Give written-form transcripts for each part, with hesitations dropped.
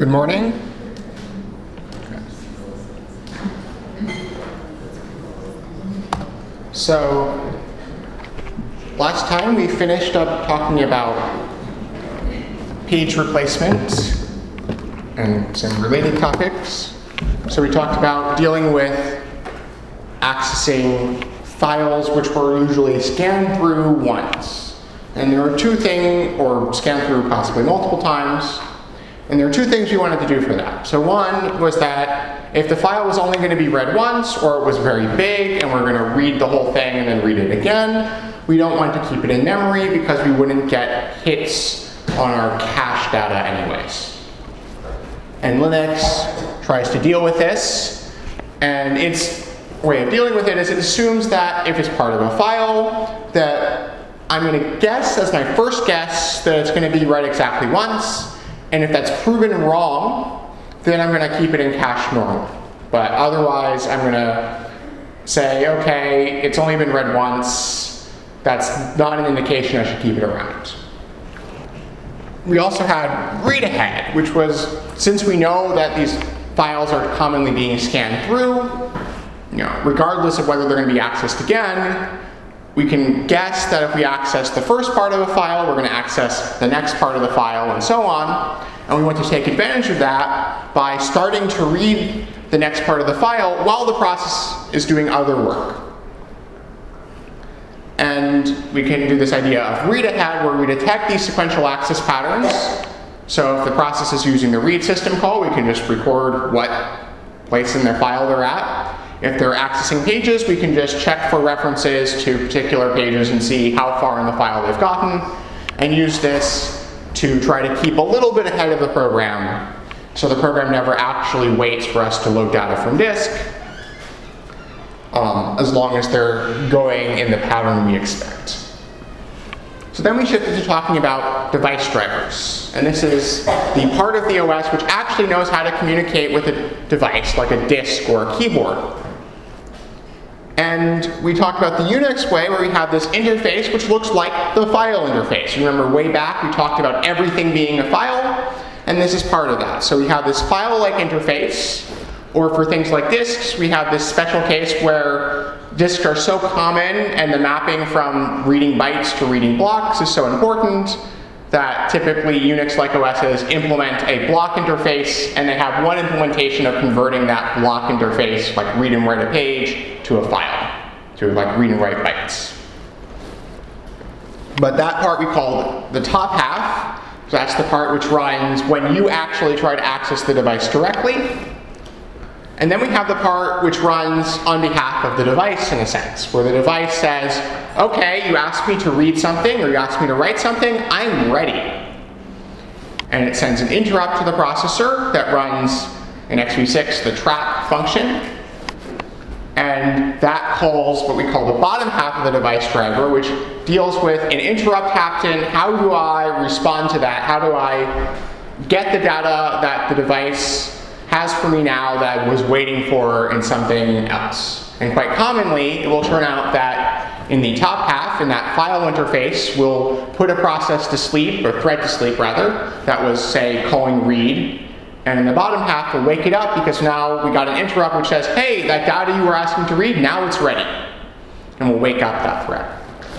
Good morning. So, last time we finished up talking about page replacement and some related topics. So we talked about dealing with accessing files which were usually scanned through once. And there are two things, or scanned through possibly multiple times. And there are two things we wanted to do for that. So one was that if the file was only going to be read once, or it was very big, and we're going to read the whole thing and then read it again, we don't want to keep it in memory because we wouldn't get hits on our cache data anyways. And Linux tries to deal with this, and its way of dealing with it is it assumes that if it's part of a file, that I'm going to guess as my first guess that it's going to be read exactly once. And if that's proven wrong, then I'm going to keep it in cache normally. But otherwise, I'm going to say, okay, it's only been read once. That's not an indication I should keep it around. We also had read ahead, which was, since we know that these files are commonly being scanned through, regardless of whether they're going to be accessed again, we can guess that if we access the first part of a file, we're going to access the next part of the file, and so on. And we want to take advantage of that by starting to read the next part of the file while the process is doing other work. And we can do this idea of read ahead, where we detect these sequential access patterns. So if the process is using the read system call, we can just record what place in their file they're at. If they're accessing pages, we can just check for references to particular pages and see how far in the file they've gotten, and use this to try to keep a little bit ahead of the program, so the program never actually waits for us to load data from disk, as long as they're going in the pattern we expect. So then we shifted to talking about device drivers. And this is the part of the OS which actually knows how to communicate with a device, like a disk or a keyboard. And we talked about the Unix way, where we have this interface which looks like the file interface. You remember way back we talked about everything being a file, and this is part of that. So we have this file-like interface, or for things like disks, we have this special case where disks are so common and the mapping from reading bytes to reading blocks is so important that typically Unix-like OSs implement a block interface, and they have one implementation of converting that block interface, like read and write a page, to a file, to like read and write bytes. But that part we call the top half. So that's the part which runs when you actually try to access the device directly. And then we have the part which runs on behalf of the device, in a sense, where the device says, okay, you asked me to read something, or you asked me to write something, I'm ready. And it sends an interrupt to the processor that runs in x86 the trap function. And that calls what we call the bottom half of the device driver, which deals with an interrupt happened. How do I respond to that? How do I get the data that the device has for me now that I was waiting for in something else? And quite commonly, it will turn out that in the top half, in that file interface, we'll put a process to sleep, or thread to sleep rather, that was, say, calling read. And in the bottom half, we'll wake it up because now we got an interrupt which says, hey, that data you were asking to read, now it's ready. And we'll wake up that thread.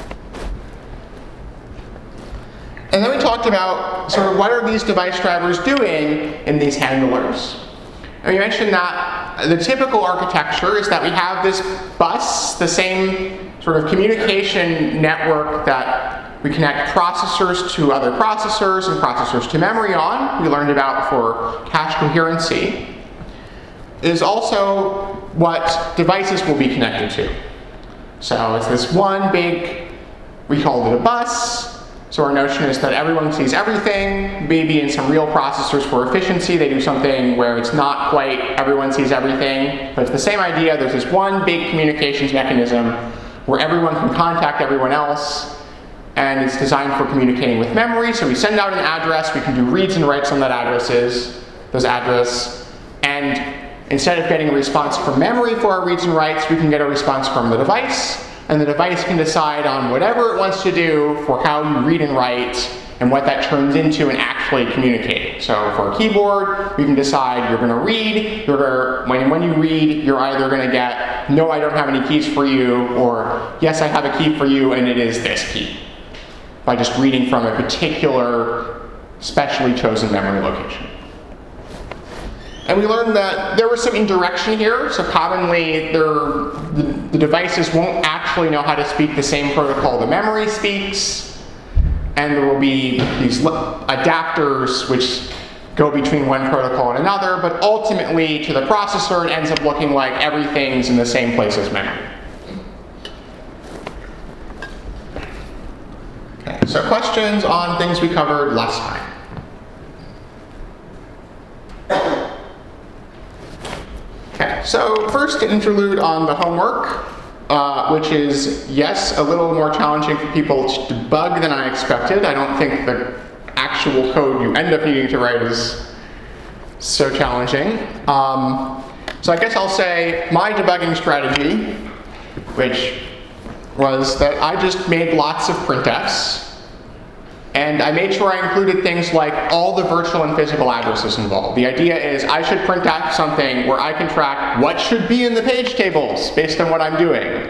And then we talked about sort of what are these device drivers doing in these handlers. And we mentioned that the typical architecture is that we have this bus, the same sort of communication network that we connect processors to other processors and processors to memory on, we learned about for cache coherency, is also what devices will be connected to. So it's this one big, we called it a bus. So our notion is that everyone sees everything. Maybe in some real processors for efficiency, they do something where it's not quite everyone sees everything. But it's the same idea. There's this one big communications mechanism where everyone can contact everyone else. And it's designed for communicating with memory. So we send out an address. We can do reads and writes on that those addresses. And instead of getting a response from memory for our reads and writes, we can get a response from the device. And the device can decide on whatever it wants to do for how you read and write, and what that turns into in actually communicating. So for a keyboard, we can decide you're going to read. When you read, you're either going to get, no, I don't have any keys for you, or yes, I have a key for you, and it is this key, by just reading from a particular specially chosen memory location. And we learned that there was some indirection here, so commonly the devices won't actually know how to speak the same protocol the memory speaks, and there will be these adapters which go between one protocol and another, but ultimately to the processor it ends up looking like everything's in the same place as memory. Okay, so questions on things we covered last time? Okay, so first interlude on the homework, which is, yes, a little more challenging for people to debug than I expected. I don't think the actual code you end up needing to write is so challenging. So I guess I'll say my debugging strategy, which was that I just made lots of printfs. And I made sure I included things like all the virtual and physical addresses involved. The idea is I should print out something where I can track what should be in the page tables based on what I'm doing.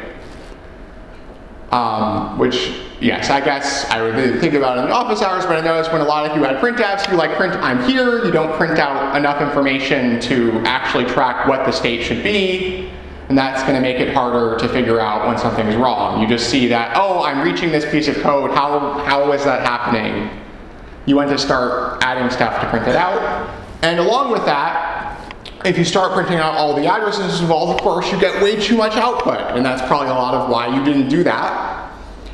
Which, yes, I guess I would think about it in the office hours, but I noticed when a lot of you had printfs, you like print I'm here, you don't print out enough information to actually track what the state should be. And that's going to make it harder to figure out when something's wrong. You just see that, oh, I'm reaching this piece of code. How is that happening? You want to start adding stuff to print it out. And along with that, if you start printing out all the addresses involved, of course, you get way too much output. And that's probably a lot of why you didn't do that.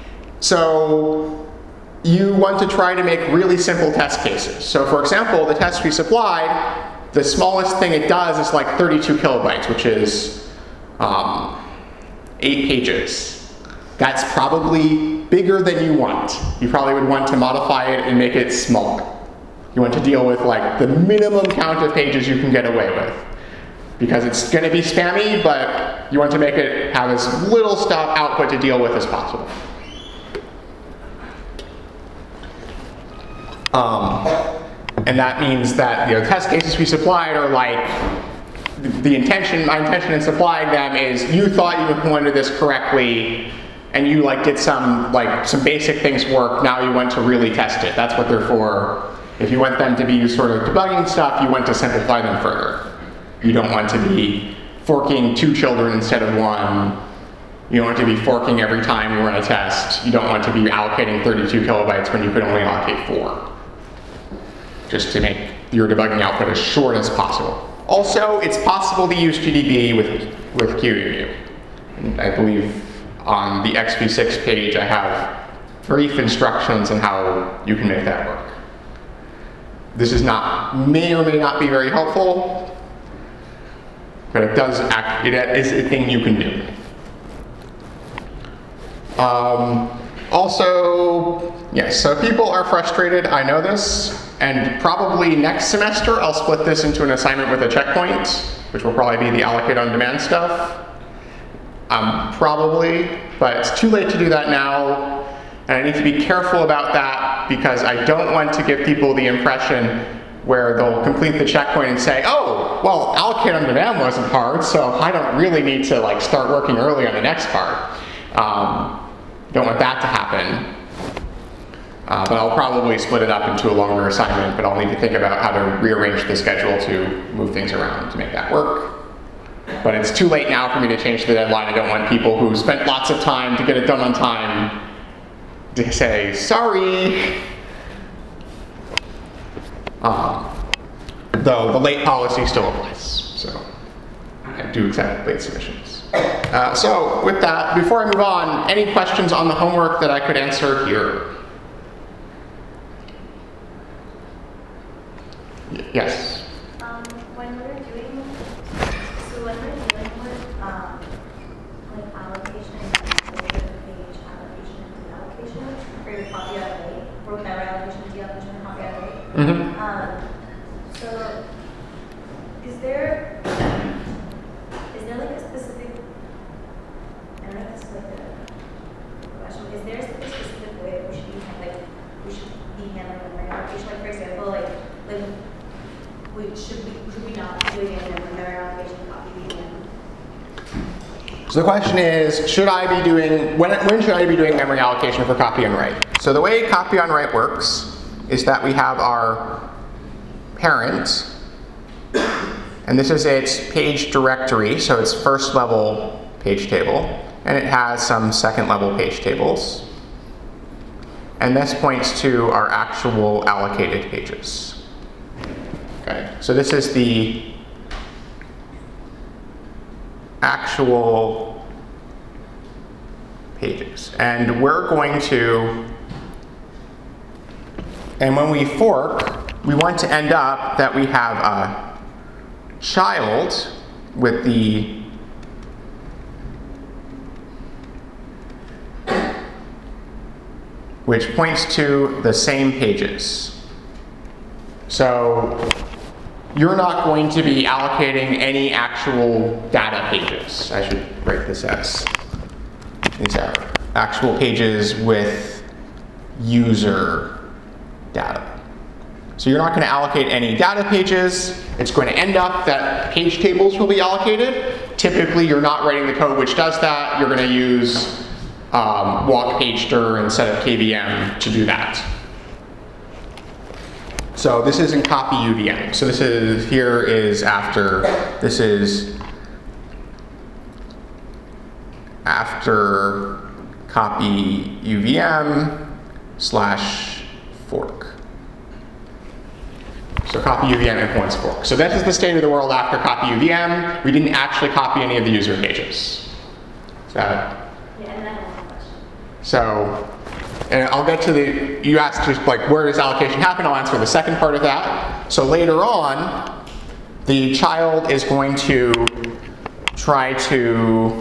So you want to try to make really simple test cases. So for example, the test we supplied, the smallest thing it does is like 32 kilobytes, which is 8 pages. That's probably bigger than you want. You probably would want to modify it and make it smaller. You want to deal with like the minimum count of pages you can get away with. Because it's going to be spammy, but you want to make it have as little stuff output to deal with as possible. And that means that the test cases we supplied are like, my intention in supplying them is you thought you implemented this correctly, and you did some basic things work. Now you want to really test it. That's what they're for. If you want them to be sort of debugging stuff, you want to simplify them further. You don't want to be forking 2 children instead of 1. You don't want to be forking every time you run a test. You don't want to be allocating 32 kilobytes when you could only allocate 4. Just to make your debugging output as short as possible. Also, it's possible to use GDB with QEMU. And I believe on the XV6 page I have brief instructions on how you can make that work. This may or may not be very helpful, but it is a thing you can do. Also, yes, so people are frustrated, I know this, and probably next semester I'll split this into an assignment with a checkpoint, which will probably be the allocate on demand stuff. Probably, but it's too late to do that now, and I need to be careful about that because I don't want to give people the impression where they'll complete the checkpoint and say, oh, well, allocate on demand wasn't hard, so I don't really need to start working early on the next part. Don't want that to happen. But I'll probably split it up into a longer assignment, but I'll need to think about how to rearrange the schedule to move things around to make that work. But it's too late now for me to change the deadline. I don't want people who spent lots of time to get it done on time to say, sorry. Though the late policy still applies, so I do accept late submissions. So with that, before I move on, any questions on the homework that I could answer here? Yes. When we're dealing with allocation, page allocation and deallocation, or your copy out of rate, or whatever allocation, deallocation, and copy out of rate. So is there a specific, I don't know if this is the question, is there a specific way that we should be handling should we not be doing it in memory allocation copy UVM? So the question is, should I be doing, when should I be doing memory allocation for copy and write? So the way copy on write works is that we have our parent, and this is its page directory, so it's first level page table, and it has some second level page tables. And this points to our actual allocated pages. Okay, so this is the actual pages. And we're going to, and when we fork, we want to end up that we have a child with the which points to the same pages. So you're not going to be allocating any actual data pages. I should write this as. These are actual pages with user data. So you're not going to allocate any data pages. It's going to end up that page tables will be allocated. Typically, you're not writing the code which does that. You're going to use walk pagedir instead of KVM to do that. So this is in copy UVM. So this is, here is after, this is after copy UVM / fork. So copy UVM implements fork. So this is the state of the world after copy UVM. We didn't actually copy any of the user pages. So, so, and I'll get to the, you asked just like where does allocation happen? I'll answer the second part of that. So later on, the child is going to try to,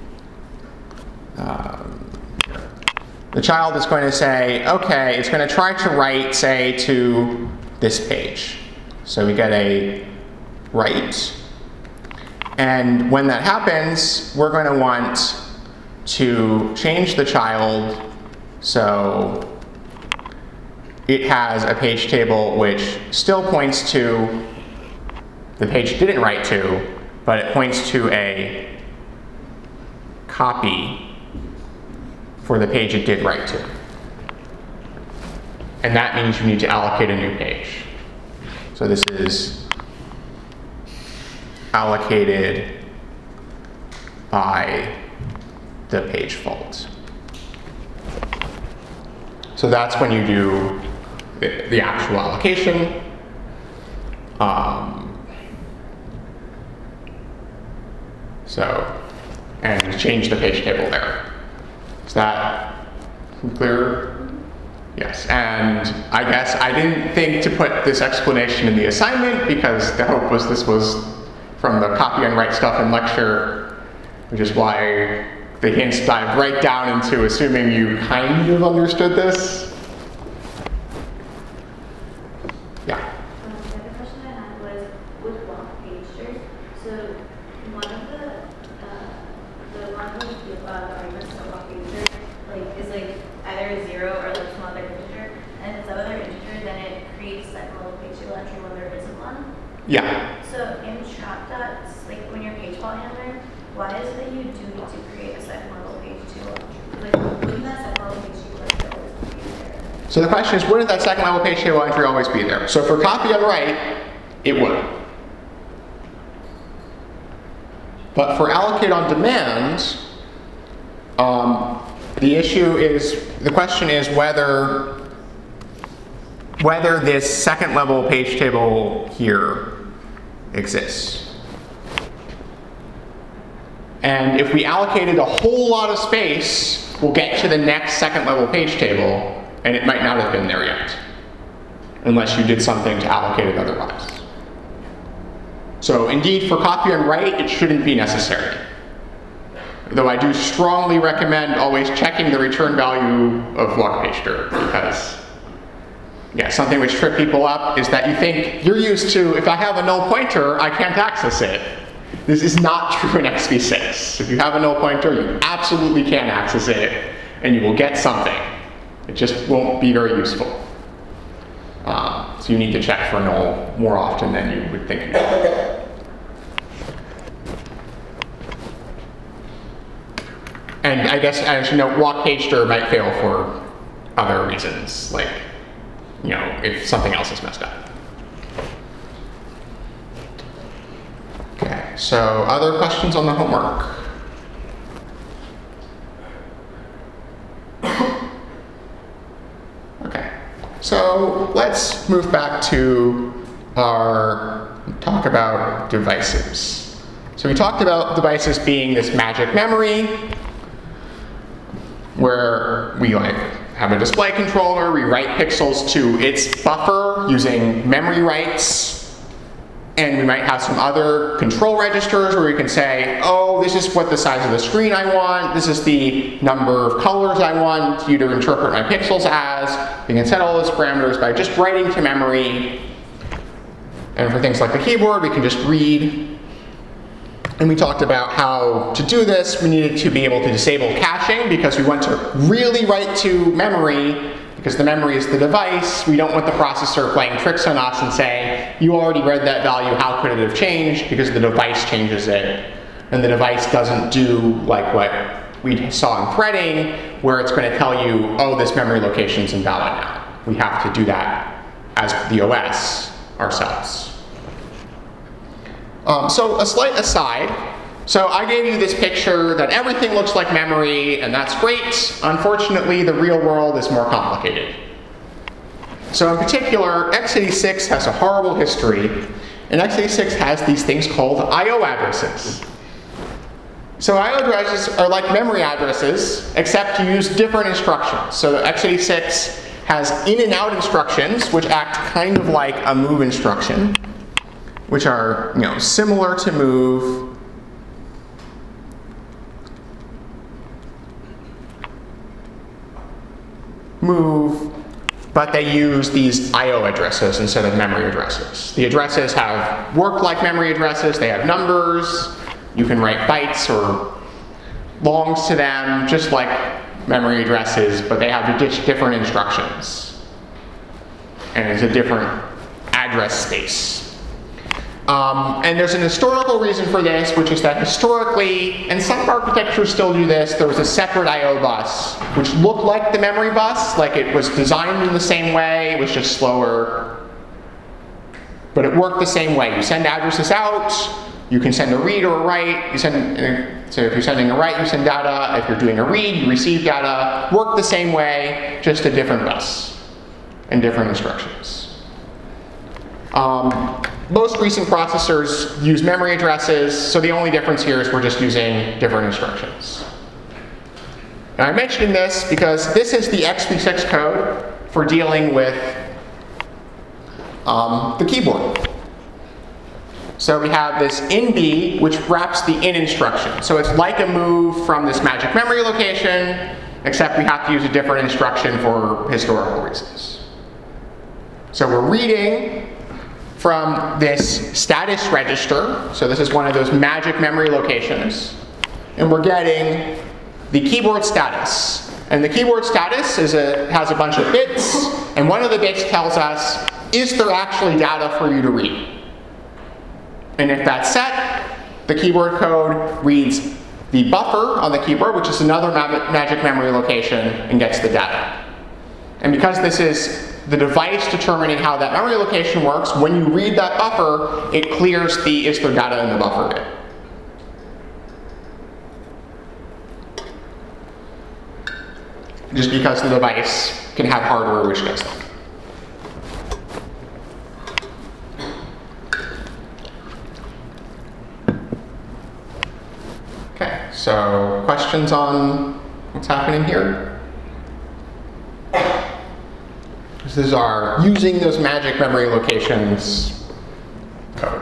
the child is going to say, okay, it's going to try to write, say, to this page. So we get a write. And when that happens, we're going to want to change the child so it has a page table which still points to the page it didn't write to, but it points to a copy for the page it did write to. And that means you need to allocate a new page. So this is allocated by the page fault. So that's when you do the actual allocation. And change the page table there. Is that clear? Yes, and I guess I didn't think to put this explanation in the assignment because the hope was this was from the copy and write stuff in lecture, which is why the hints dive right down into assuming you kind of understood this. Yeah. The other question I had was with walk pagedir. So one of the arguments of walk pagedir is either a 0 or some other integer. And if it's some other integer, then it creates that little page table entry when there isn't one. Yeah. So in Trapdots, when you're page fault handler, why is it that you do need to create a second level page table entry? Wouldn't that second level page table entry always be there? So the question is, wouldn't that second level page table entry always be there? So for copy and write, it would. But for allocate on demand, the issue is, the question is whether this second level page table here exists. And if we allocated a whole lot of space, we'll get to the next second level page table, and it might not have been there yet, unless you did something to allocate it otherwise. So indeed, for copy and write, it shouldn't be necessary. Though I do strongly recommend always checking the return value of walk pagedir, because yeah, something which trips people up is that you think you're used to, if I have a null pointer, I can't access it. This is not true in XV6. If you have a null pointer, you absolutely can access it, and you will get something. It just won't be very useful. So you need to check for null more often than you would think. And I guess, as you know, walk page stir might fail for other reasons, like, you know, if something else is messed up. Okay, so other questions on the homework? Okay, so let's move back to our talk about devices. So we talked about devices being this magic memory, where we like have a display controller, we write pixels to its buffer using memory writes, and we might have some other control registers where we can say, oh, this is what the size of the screen I want, this is the number of colors I want you to interpret my pixels as. We can set all those parameters by just writing to memory. And for things like the keyboard, we can just read. And we talked about how to do this. We needed to be able to disable caching because we want to really write to memory, because the memory is the device. We don't want the processor playing tricks on us and say, you already read that value, how could it have changed? Because the device changes it. And the device doesn't do like what we saw in threading, where it's going to tell you, oh, this memory location is invalid now. We have to do that as the OS ourselves. So a slight aside, so I gave you this picture that everything looks like memory, and that's great. Unfortunately, the real world is more complicated. So in particular, x86 has a horrible history, and x86 has these things called I/O addresses. So I/O addresses are like memory addresses, except you use different instructions. So x86 has in and out instructions, which act kind of like a move instruction, which are, you know, similar to move, but they use these I/O addresses instead of memory addresses. The addresses work like memory addresses. They have numbers. You can write bytes or longs to them, just like memory addresses, but they have different instructions. And it's a different address space. And there's an historical reason for this, which is that historically, and some architectures still do this, there was a separate I/O bus, which looked like the memory bus, like it was designed in the same way, it was just slower. But it worked the same way. You send addresses out, you can send a read or a write. So if you're sending a write, you send data. If you're doing a read, you receive data. Work the same way, just a different bus and different instructions. Most recent processors use memory addresses, so the only difference here is we're just using different instructions. And I'm mentioning this because this is the x86 code for dealing with the keyboard. So we have this inB, which wraps the in instruction. So it's like a move from this magic memory location, except we have to use a different instruction for historical reasons. So we're reading from this status register. So this is one of those magic memory locations. And we're getting the keyboard status. And the keyboard status has a bunch of bits. And one of the bits tells us, is there actually data for you to read? And if that's set, the keyboard code reads the buffer on the keyboard, which is another magic memory location, and gets the data. And because this is the device determining how that memory location works, when you read that buffer, it clears the is there data in the buffer bit. Just because the device can have hardware which does that. Okay, so questions on what's happening here? This is our using those magic memory locations code.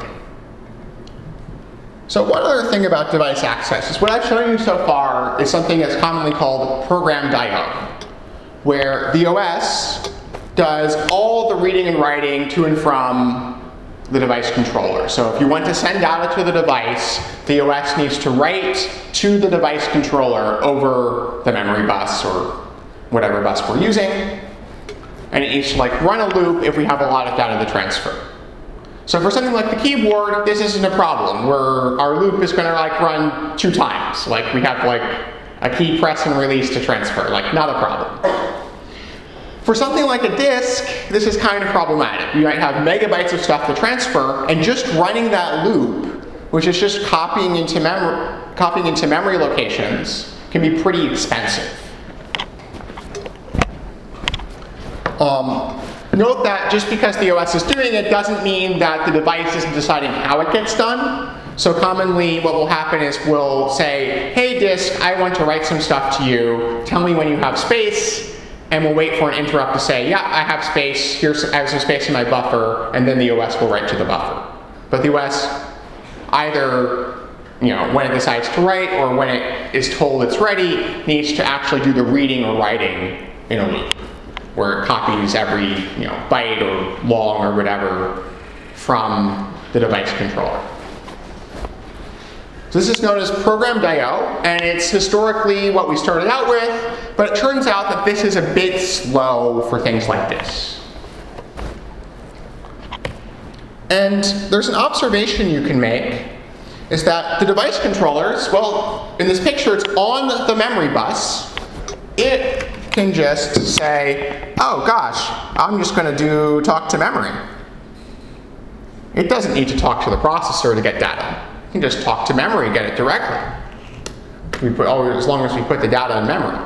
So one other thing about device access is what I've shown you so far is something that's commonly called programmed I/O, where the OS does all the reading and writing to and from the device controller. So if you want to send data to the device, the OS needs to write to the device controller over the memory bus or whatever bus we're using. and it needs to like run a loop if we have a lot of data to transfer. So for something like the keyboard, this isn't a problem, where our loop is going to like run 2 times. Like we have like a key press and release to transfer, like not a problem. For something like a disk, this is kind of problematic. You might have megabytes of stuff to transfer, and just running that loop, which is just copying into memory locations, can be pretty expensive. Note that just because the OS is doing it doesn't mean that the device isn't deciding how it gets done. So commonly what will happen is we'll say, hey disk, I want to write some stuff to you. Tell me when you have space. And we'll wait for an interrupt to say, yeah, I have space. I have some space in my buffer. And then the OS will write to the buffer. But the OS either, when it decides to write or when it is told it's ready, needs to actually do the reading or writing in a loop, where it copies every byte or long or whatever from the device controller. So this is known as programmed I/O, and it's historically what we started out with, but it turns out that this is a bit slow for things like this. And there's an observation you can make, is that the device controllers, well, in this picture it's on the memory bus. It can just say, oh gosh, I'm just going to talk to memory. It doesn't need to talk to the processor to get data. It can just talk to memory and get it directly. As long as we put the data in memory.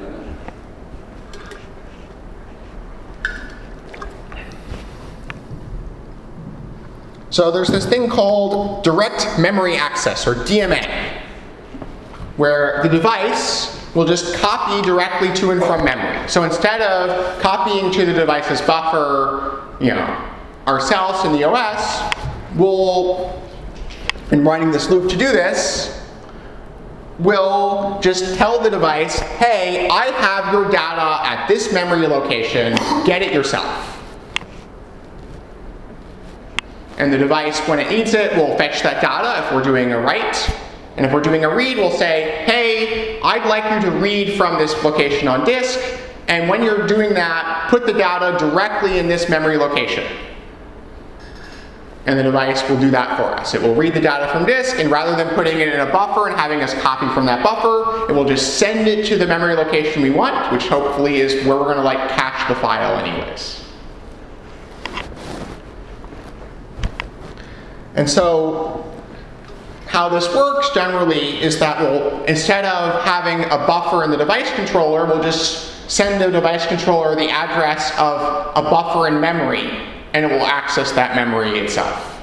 So there's this thing called direct memory access, or DMA, where the device will just copy directly to and from memory. So instead of copying to the device's buffer, ourselves in the OS, in running this loop to do this, we'll just tell the device, hey, I have your data at this memory location, get it yourself. And the device, when it needs it, will fetch that data if we're doing a write. And if we're doing a read, we'll say, hey, I'd like you to read from this location on disk, and when you're doing that, put the data directly in this memory location. And the device will do that for us. It will read the data from disk, and rather than putting it in a buffer and having us copy from that buffer, it will just send it to the memory location we want, which hopefully is where we're going to cache the file anyways. And so how this works generally is that instead of having a buffer in the device controller, we'll just send the device controller the address of a buffer in memory, and it will access that memory itself.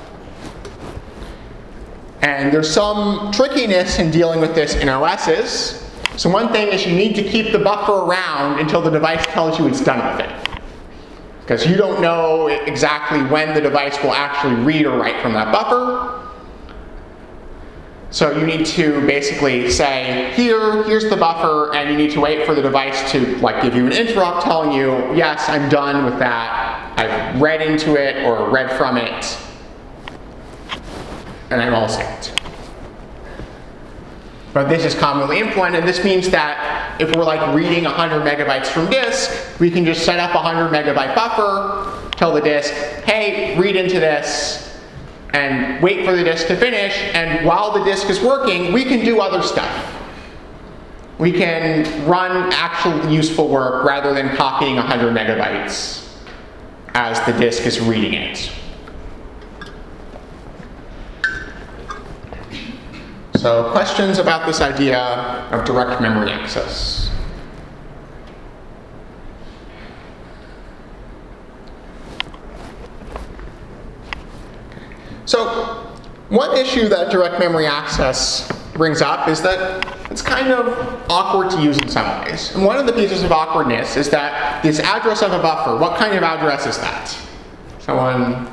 And there's some trickiness in dealing with this in OSs. So one thing is you need to keep the buffer around until the device tells you it's done with it. Because you don't know exactly when the device will actually read or write from that buffer. So you need to basically say, here's the buffer, and you need to wait for the device to give you an interrupt telling you, yes, I'm done with that. I've read into it or read from it, and I'm all set. But this is commonly implemented. This means that if we're reading 100 megabytes from disk, we can just set up a 100 megabyte buffer, tell the disk, hey, read into this, and wait for the disk to finish, and while the disk is working, we can do other stuff. We can run actual useful work rather than copying 100 megabytes as the disk is reading it. So questions about this idea of direct memory access? So one issue that direct memory access brings up is that it's kind of awkward to use in some ways. And one of the pieces of awkwardness is that this address of a buffer, what kind of address is that? Someone?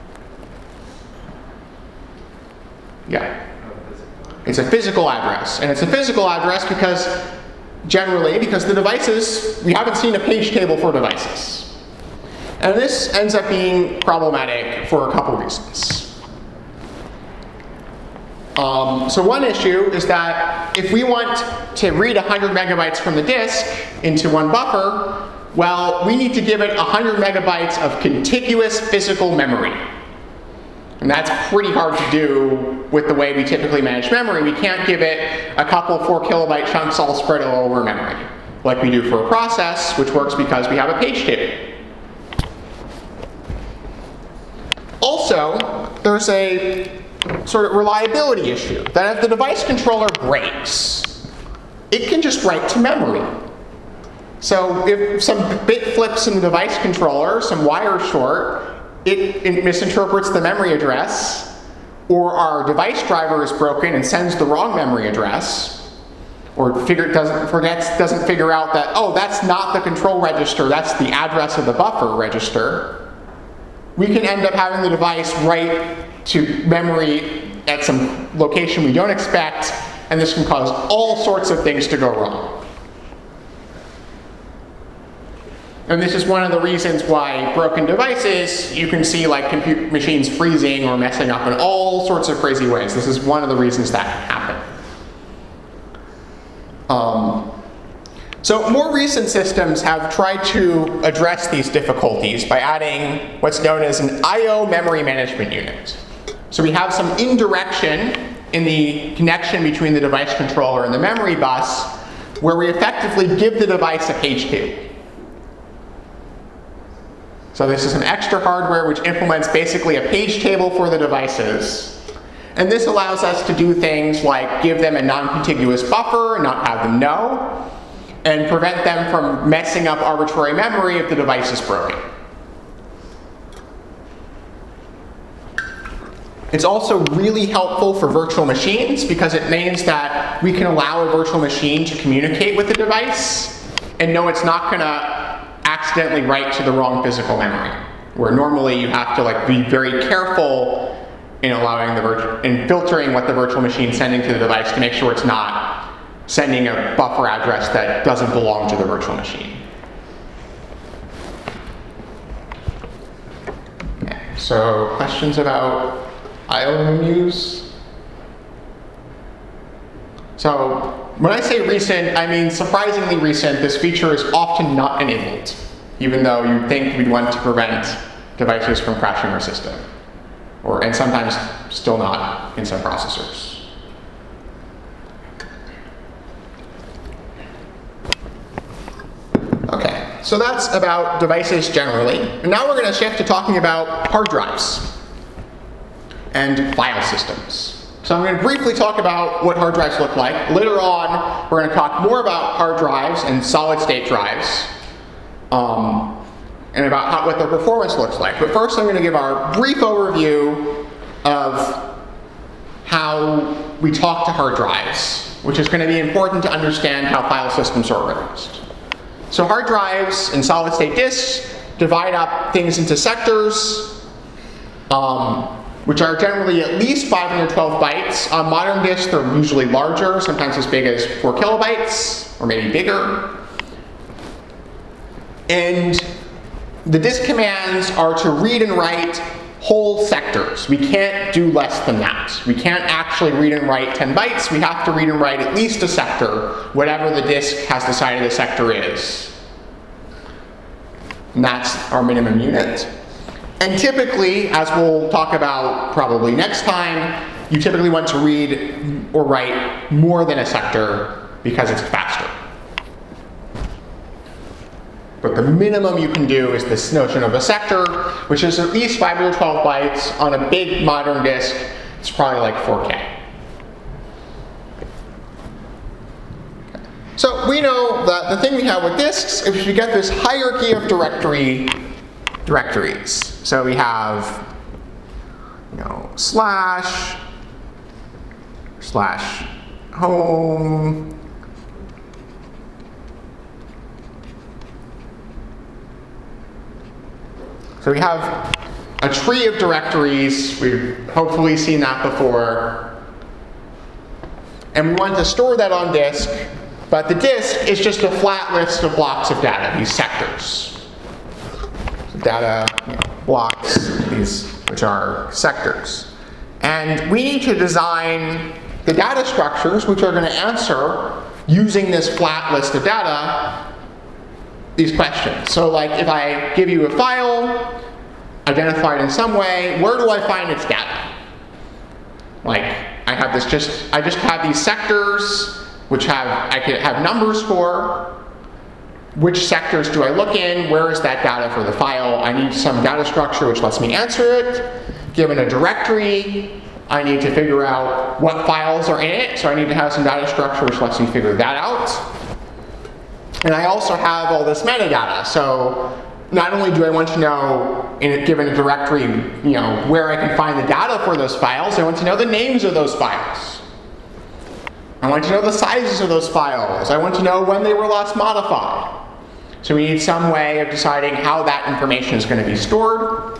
Yeah. It's a physical address. And it's a physical address because the devices, we haven't seen a page table for devices. And this ends up being problematic for a couple reasons. So one issue is that if we want to read 100 megabytes from the disk into one buffer, Well, we need to give it 100 megabytes of contiguous physical memory. And that's pretty hard to do with the way we typically manage memory. We can't give it a couple 4 kilobyte chunks all spread all over memory, like we do for a process, which works because we have a page table. Also, there's a sort of reliability issue, that if the device controller breaks, it can just write to memory. So if some bit flips in the device controller, some wire short, it misinterprets the memory address, or our device driver is broken and sends the wrong memory address, or doesn't figure out that, oh, that's not the control register, that's the address of the buffer register, we can end up having the device write to memory at some location we don't expect, and this can cause all sorts of things to go wrong. And this is one of the reasons why broken devices, you can see like compute machines freezing or messing up in all sorts of crazy ways. This is one of the reasons that can happen. So more recent systems have tried to address these difficulties by adding what's known as an I/O memory management unit. So we have some indirection in the connection between the device controller and the memory bus, where we effectively give the device a page table. So this is some extra hardware which implements basically a page table for the devices. And this allows us to do things like give them a non-contiguous buffer and not have them know, and prevent them from messing up arbitrary memory if the device is broken. It's also really helpful for virtual machines because it means that we can allow a virtual machine to communicate with the device and know it's not going to accidentally write to the wrong physical memory, where normally you have to like be very careful in allowing in filtering what the virtual machine is sending to the device to make sure it's not sending a buffer address that doesn't belong to the virtual machine. Okay, so questions about IOMMUs? So when I say recent, I mean surprisingly recent. This feature is often not enabled, even though you'd think we'd want to prevent devices from crashing our system, and sometimes still not in some processors. Okay, so that's about devices generally. And now we're going to shift to talking about hard drives and file systems. So I'm going to briefly talk about what hard drives look like. Later on, we're going to talk more about hard drives and solid-state drives, and about what their performance looks like. But first, I'm going to give our brief overview of how we talk to hard drives, which is going to be important to understand how file systems are organized. So hard drives and solid-state disks divide up things into sectors, which are generally at least 512 bytes. On modern disks, they're usually larger, sometimes as big as 4 kilobytes, or maybe bigger. And the disk commands are to read and write whole sectors. We can't do less than that. We can't actually read and write 10 bytes. We have to read and write at least a sector, whatever the disk has decided a sector is. And that's our minimum unit. And typically, as we'll talk about probably next time, you typically want to read or write more than a sector because it's faster. But the minimum you can do is this notion of a sector, which is at least 512 bytes. On a big modern disk, it's probably like 4K. So we know that the thing we have with disks is we get this hierarchy of directories. So we have, slash home, so we have a tree of directories. We've hopefully seen that before. And we want to store that on disk, but the disk is just a flat list of blocks of data, these sectors. So data blocks, these which are sectors. And we need to design the data structures which are going to answer, using this flat list of data, these questions. So like if I give you a file, identified in some way, where do I find its data? Like I just have these sectors which I could have numbers for. Which sectors do I look in? Where is that data for the file? I need some data structure which lets me answer it. Given a directory, I need to figure out what files are in it, so I need to have some data structure which lets me figure that out. And I also have all this metadata, so not only do I want to know, given a directory, where I can find the data for those files, I want to know the names of those files. I want to know the sizes of those files. I want to know when they were last modified. So we need some way of deciding how that information is going to be stored.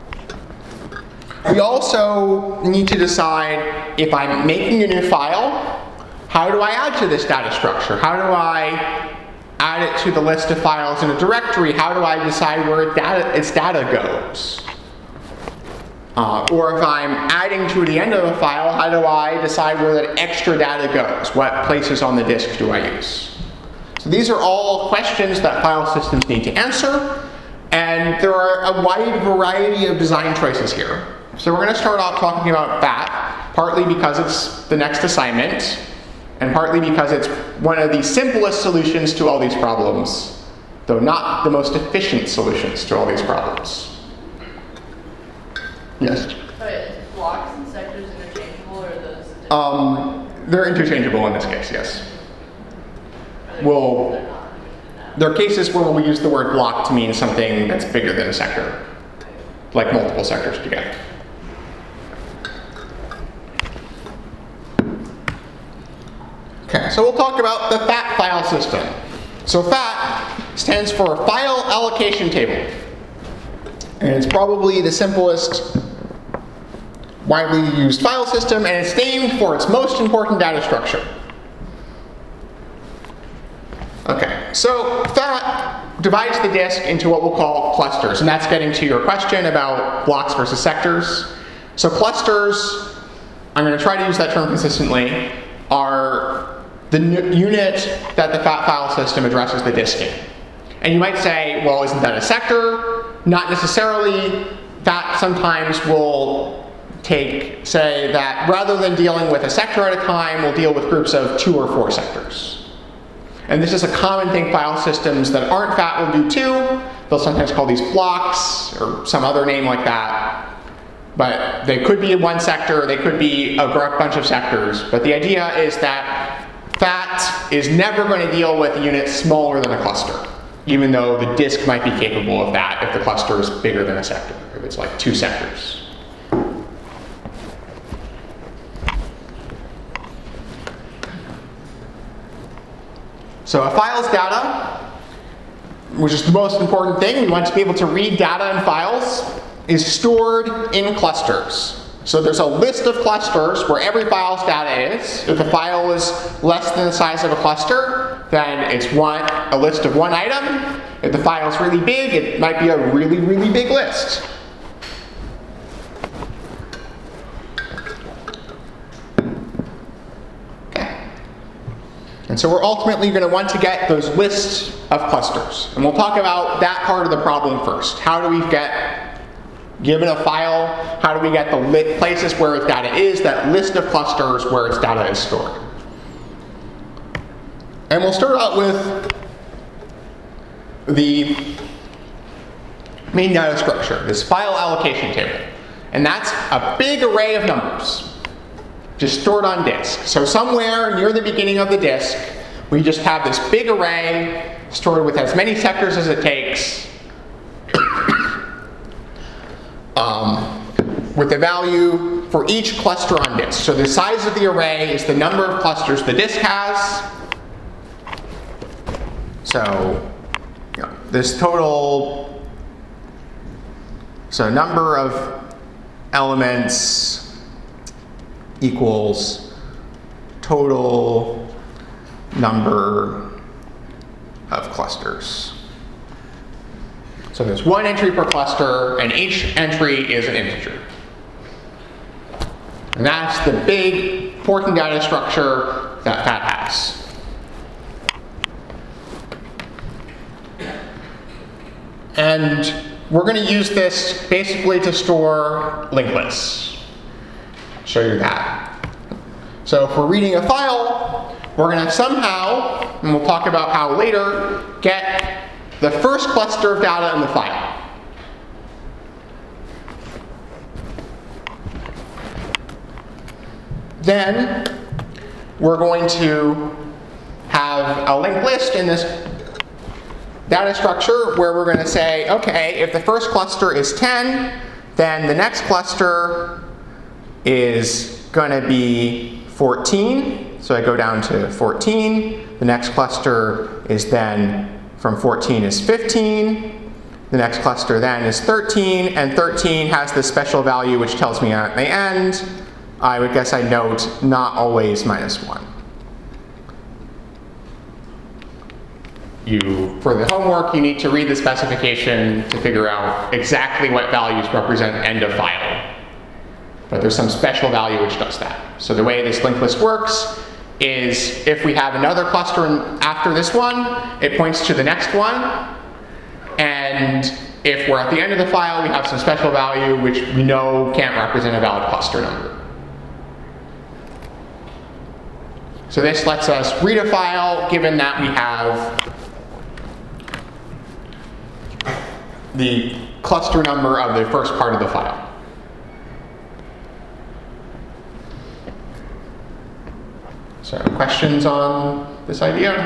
We also need to decide if I'm making a new file, how do I add to this data structure? How do I add it to the list of files in a directory? How do I decide where its data goes? Or if I'm adding to the end of a file, how do I decide where that extra data goes? What places on the disk do I use? So these are all questions that file systems need to answer, and there are a wide variety of design choices here. So we're going to start off talking about FAT, partly because it's the next assignment, and partly because it's one of the simplest solutions to all these problems, though not the most efficient solutions to all these problems. Yes? Is blocks and sectors interchangeable, or are those different? They're interchangeable in this case, yes. There are cases where we use the word block to mean something that's bigger than a sector, like multiple sectors together. Okay, so we'll talk about the FAT file system. So FAT stands for File Allocation Table. And it's probably the simplest widely used file system, and it's named for its most important data structure. Okay, so FAT divides the disk into what we'll call clusters, and that's getting to your question about blocks versus sectors. So clusters, I'm going to try to use that term consistently, are the unit that the FAT file system addresses the disk in. And you might say, well, isn't that a sector? Not necessarily. FAT sometimes will say that rather than dealing with a sector at a time, we'll deal with groups of 2 or 4 sectors. And this is a common thing file systems that aren't FAT will do too. They'll sometimes call these blocks or some other name like that. But they could be in one sector, they could be a bunch of sectors. But the idea is that FAT is never going to deal with units smaller than a cluster, even though the disk might be capable of that if the cluster is bigger than a sector, if it's like 2 sectors. So a file's data, which is the most important thing, we want to be able to read data in files, is stored in clusters. So there's a list of clusters where every file's data is. If the file is less than the size of a cluster, then it's a list of one item. If the file is really big, it might be a really, really big list. And so we're ultimately going to want to get those lists of clusters. And we'll talk about that part of the problem first. How do we get, given a file, how do we get the places where its data is, that list of clusters where its data is stored? And we'll start out with the main data structure, this file allocation table. And that's a big array of numbers, just stored on disk. So somewhere near the beginning of the disk, we just have this big array stored with as many sectors as it takes, with a value for each cluster on disk. So the size of the array is the number of clusters the disk has. So this total, so number of elements equals total number of clusters. So there's one entry per cluster, and each entry is an integer. And that's the big, important data structure that FAT has. And we're going to use this basically to store linked lists. I'll show you that. So if we're reading a file, we're going to somehow, and we'll talk about how later, get the first cluster of data in the file. Then we're going to have a linked list in this data structure where we're going to say, okay, if the first cluster is 10, then the next cluster is going to be 14. So I go down to 14. The next cluster is then from 14 is 15. The next cluster then is 13, and 13 has this special value which tells me at the end, I would guess I note not always -1. For the homework, you need to read the specification to figure out exactly what values represent end of file. But there's some special value which does that. So the way this linked list works is if we have another cluster after this one, it points to the next one. And if we're at the end of the file, we have some special value which we know can't represent a valid cluster number. So this lets us read a file given that we have the cluster number of the first part of the file. So questions on this idea?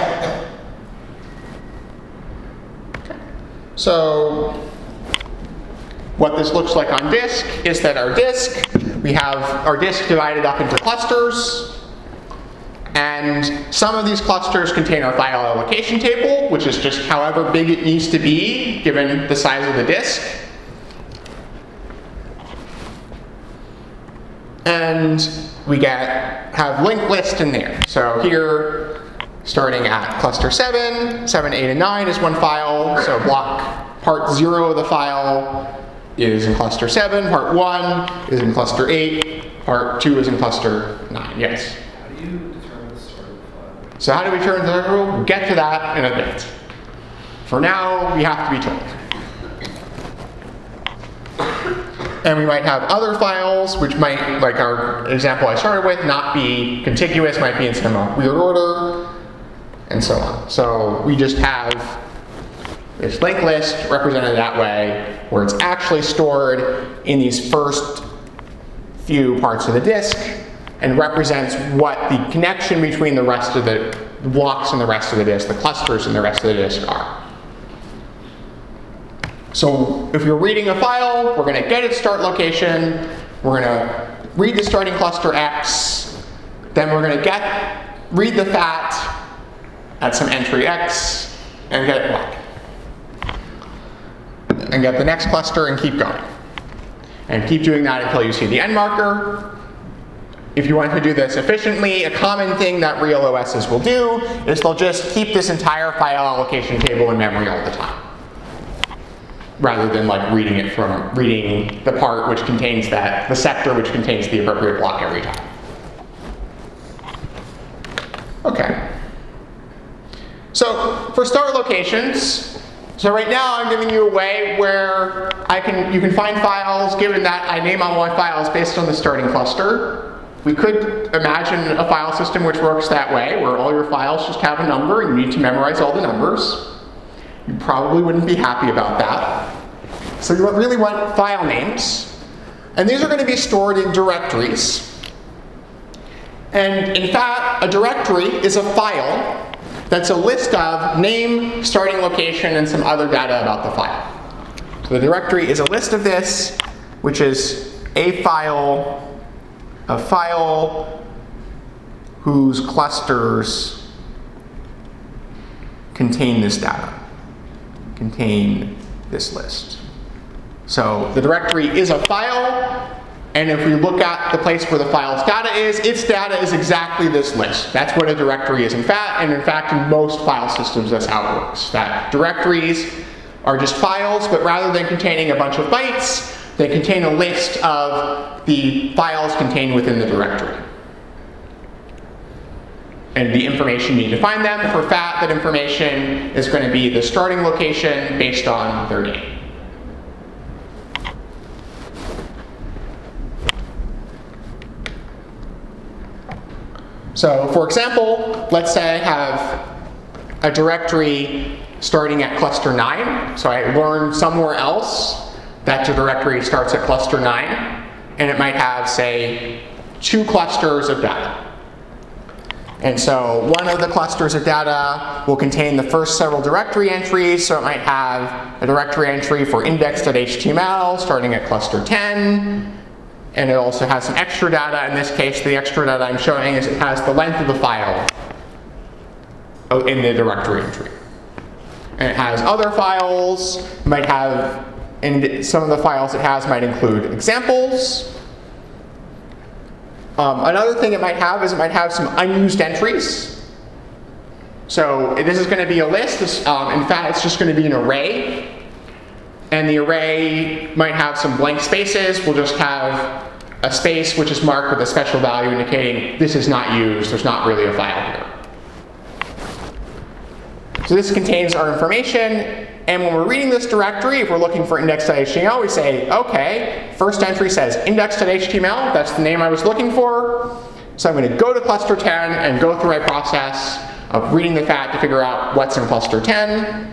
Okay. So what this looks like on disk is that we have our disk divided up into clusters. And some of these clusters contain our file allocation table, which is just however big it needs to be given the size of the disk. And we have linked list in there. So here, starting at cluster 7, 7, 8, and 9 is one file. So part 0 of the file is in cluster 7, part 1 is in cluster 8, part 2 is in cluster 9. Yes? So how do we turn the rule? We'll get to that in a bit. For now, we have to be told. And we might have other files which might, like our example I started with, not be contiguous, might be in some weird order, and so on. So we just have this linked list represented that way, where it's actually stored in these first few parts of the disk, and represents what the connection between the rest of the blocks and the rest of the disk, the clusters and the rest of the disk are. So if you're reading a file, we're going to get its start location, we're going to read the starting cluster X, then we're going to read the fat at some entry X, and get it Y. And get the next cluster and keep going. And keep doing that until you see the end marker. If you want to do this efficiently, a common thing that real OSs will do is they'll just keep this entire file allocation table in memory all the time, rather than like reading the part which contains the sector which contains the appropriate block every time. Okay. So for start locations, so right now I'm giving you a way where you can find files given that I name all my files based on the starting cluster. We could imagine a file system which works that way, where all your files just have a number and you need to memorize all the numbers. You probably wouldn't be happy about that. So you really want file names. And these are going to be stored in directories. And in fact, a directory is a file that's a list of name, starting location, and some other data about the file. So the directory is a list of this, which is a file whose clusters contain this data, contain this list. So the directory is a file, and if we look at the place where the file's data is, its data is exactly this list. That's what a directory is in fact, and in fact in most file systems that's how it works. That directories are just files, but rather than containing a bunch of bytes, they contain a list of the files contained within the directory. and the information you need to find them. For fat, that information is going to be the starting location based on their name. So for example, let's say I have a directory starting at cluster 9. So I learned somewhere else that the directory starts at cluster 9. And it might have, say, 2 clusters of data. And so one of the clusters of data will contain the first several directory entries. So it might have a directory entry for index.html starting at cluster 10. And it also has some extra data. In this case, the extra data I'm showing is it has the length of the file in the directory entry. And it has other files. It might have, and some of the files it has might include examples. Another thing it might have is it might have some unused entries. So this is going to be a list. In fact, it's just going to be an array. And the array might have some blank spaces. We'll just have a space which is marked with a special value indicating this is not used. There's not really a file here. So this contains our information. And when we're reading this directory, if we're looking for index.html, we say, OK, first entry says index.html. That's the name I was looking for. So I'm going to go to cluster 10 and go through my process of reading the fat to figure out what's in cluster 10.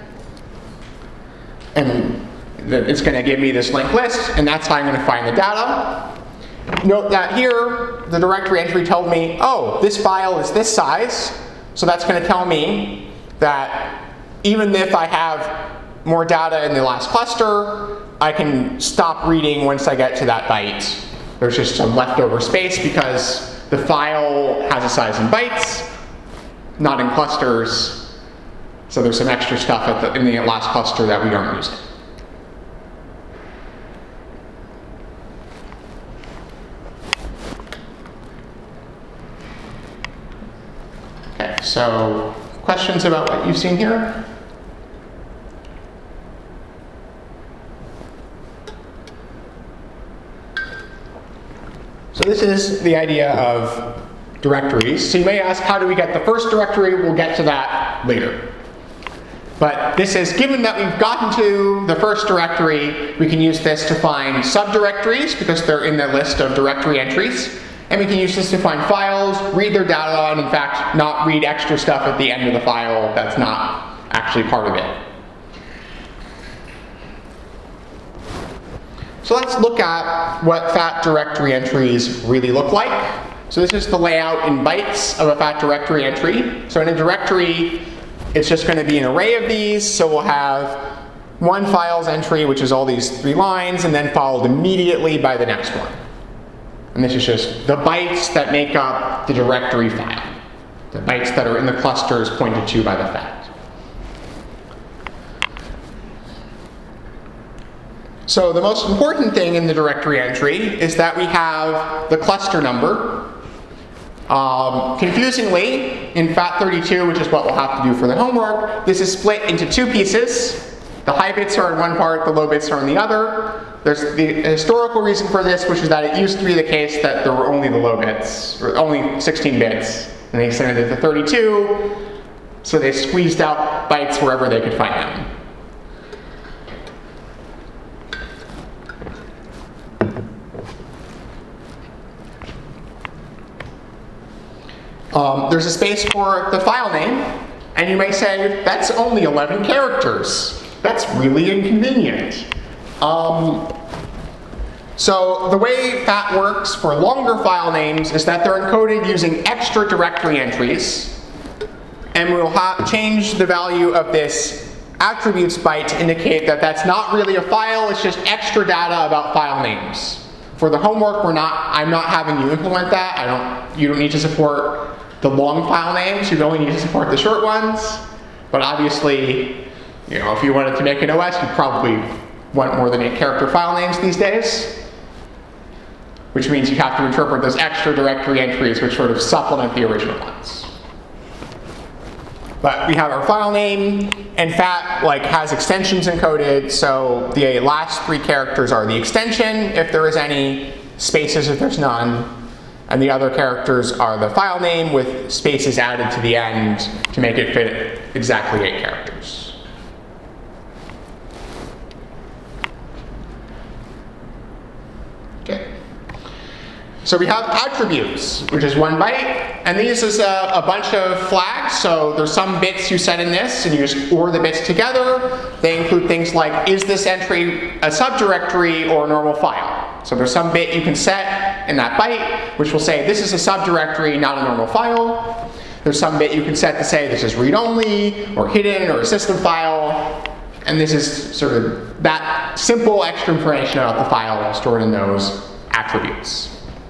And it's going to give me this linked list, and that's how I'm going to find the data. Note that here, the directory entry told me, oh, this file is this size. So that's going to tell me that even if I have more data in the last cluster, I can stop reading once I get to that byte. There's just some leftover space because the file has a size in bytes, not in clusters. So there's some extra stuff in the last cluster that we aren't using. Okay, so questions about what you've seen here? So this is the idea of directories. So you may ask, how do we get the first directory? We'll get to that later. But this is, given that we've gotten to the first directory, we can use this to find subdirectories because they're in the list of directory entries. And we can use this to find files, read their data, and in fact, not read extra stuff at the end of the file that's not actually part of it. So let's look at what fat directory entries really look like. So this is the layout in bytes of a fat directory entry. So in a directory, it's just going to be an array of these. So we'll have one files entry, which is all these 3 lines, and then followed immediately by the next one. And this is just the bytes that make up the directory file, the bytes that are in the clusters pointed to by the fat. So the most important thing in the directory entry is that we have the cluster number. Confusingly, in FAT32, which is what we'll have to do for the homework, this is split into 2 pieces. The high bits are in one part, the low bits are in the other. There's the historical reason for this, which is that it used to be the case that there were only the low bits, or only 16 bits, and they extended it to 32, so they squeezed out bytes wherever they could find them. There's a space for the file name, and you may say, that's only 11 characters. That's really inconvenient. So the way FAT works for longer file names is that they're encoded using extra directory entries, and we'll change the value of this attributes byte to indicate that that's not really a file, it's just extra data about file names. For the homework, I'm not having you implement that. You don't need to support the long file names, you only need to support the short ones. But obviously, if you wanted to make an OS, you'd probably want more than 8 character file names these days. Which means you have to interpret those extra directory entries which sort of supplement the original ones. But we have our file name, and FAT has extensions encoded, so the last 3 characters are the extension, if there is any, spaces if there's none, And the other characters are the file name with spaces added to the end to make it fit exactly 8 characters. Okay. So we have attributes, which is 1 byte, and these is a bunch of flags. So there's some bits you set in this, and you just OR the bits together. They include things like, is this entry a subdirectory or a normal file? So there's some bit you can set in that byte, which will say this is a subdirectory, not a normal file. There's some bit you can set to say this is read-only, or hidden, or a system file. And this is sort of that simple extra information about the file stored in those attributes.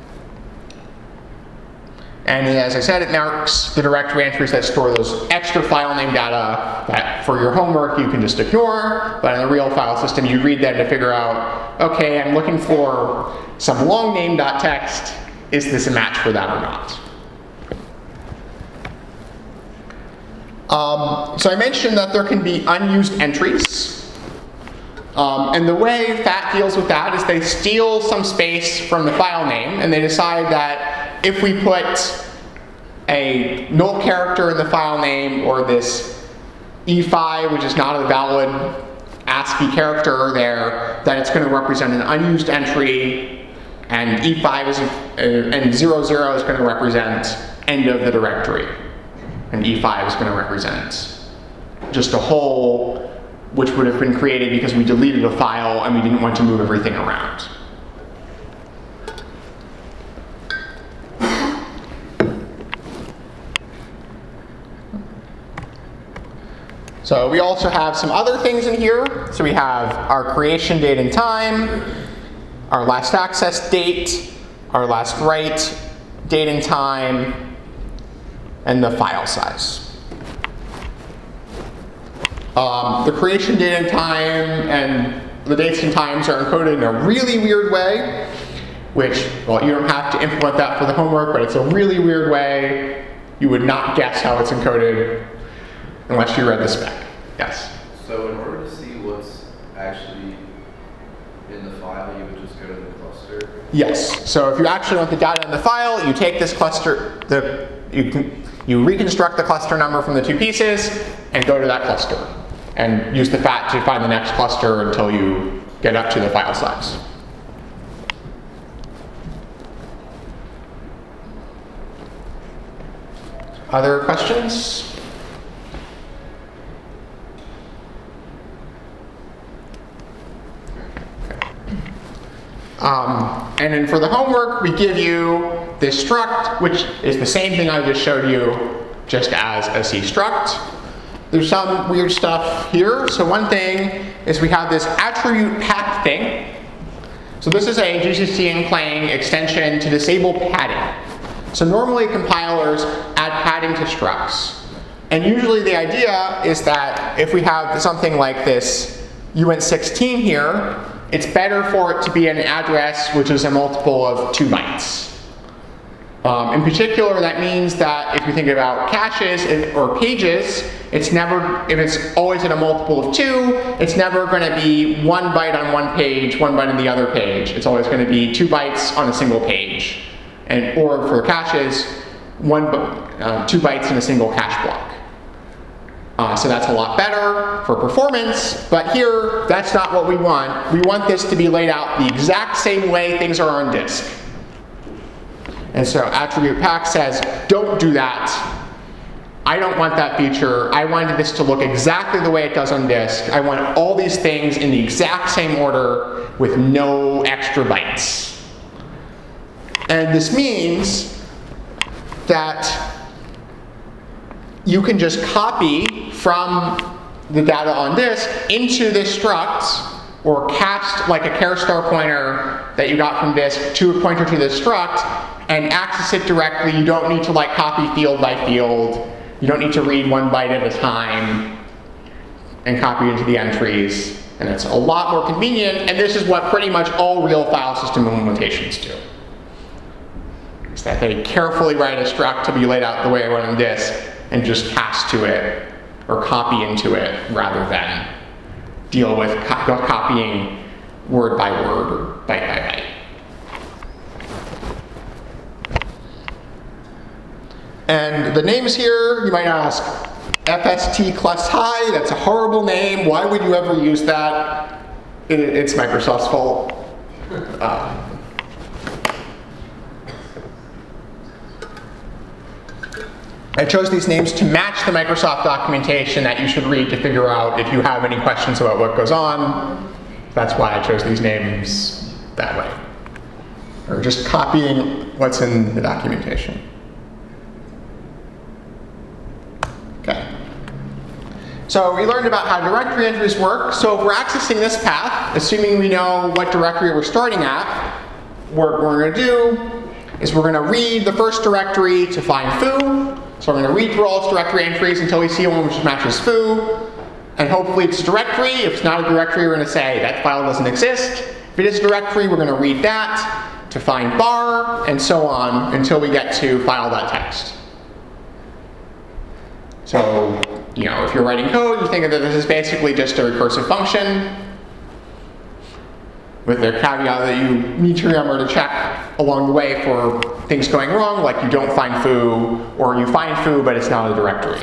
And as I said, it marks the directory entries that store those extra file name data that for your homework you can just ignore, but in a real file system you read them to figure out, okay, I'm looking for some long name.txt, is this a match for that or not? So I mentioned that there can be unused entries. And the way FAT deals with that is they steal some space from the file name, and they decide that if we put a null character in the file name, or this E5, which is not a valid ASCII character there, that it's going to represent an unused entry, and E5 is, and 00 is going to represent end of the directory, and E5 is going to represent just a hole which would have been created because we deleted a file and we didn't want to move everything around. So we also have some other things in here. So we have our creation date and time, our last access date, our last write date and time, and the file size. The creation date and time and the dates and times are encoded in a really weird way, which, well, you don't have to implement that for the homework, but it's a really weird way. You would not guess how it's encoded unless you read the spec. Yes? So in order to see what's actually in the file, you would just go to the cluster? Yes. So if you actually want the data in the file, you take this cluster, you reconstruct the cluster number from the 2 pieces and go to that cluster and use the FAT to find the next cluster until you get up to the file size. Other questions? And then for the homework, we give you this struct, which is the same thing I just showed you, just as a C struct. There's some weird stuff here. So one thing is we have this attribute pack thing. So this is a GCC enclang extension to disable padding. So normally compilers add padding to structs. And usually the idea is that if we have something like this uint16 here, it's better for it to be an address which is a multiple of 2 bytes. In particular, that means that if you think about caches or pages, it's never, if it's always in a multiple of 2, it's never going to be 1 byte on one page, 1 byte on the other page. It's always going to be 2 bytes on a single page. And, or for caches, 2 bytes in a single cache block. So that's a lot better for performance, but here, that's not what we want. We want this to be laid out the exact same way things are on disk. And so attribute pack says, don't do that. I don't want that feature. I wanted this to look exactly the way it does on disk. I want all these things in the exact same order with no extra bytes. And this means that you can just copy from the data on disk into this struct, or cast like a char star pointer that you got from disk to a pointer to this struct, and access it directly. You don't need to like copy field by field. You don't need to read 1 byte at a time and copy into the entries. And it's a lot more convenient, and this is what pretty much all real file system implementations do. Is that they carefully write a struct to be laid out the way I want on disk, and just cast to it or copy into it rather than deal with copying word by word or byte by byte. And the names here, you might ask, FST Class High, that's a horrible name. Why would you ever use that? It's Microsoft's fault. I chose these names to match the Microsoft documentation that you should read to figure out if you have any questions about what goes on. That's why I chose these names that way. Or just copying what's in the documentation. Okay. So we learned about how directory entries work. So if we're accessing this path, assuming we know what directory we're starting at, what we're going to do is we're going to read the first directory to find foo. So we're going to read through all its directory entries until we see one which matches foo. And hopefully it's a directory. If it's not a directory, we're going to say that file doesn't exist. If it is a directory, we're going to read that to find bar, and so on until we get to file.txt. So, if you're writing code, you think that this is basically just a recursive function with the caveat that you need to remember to check along the way for things going wrong, like you don't find foo, or you find foo, but it's not a directory.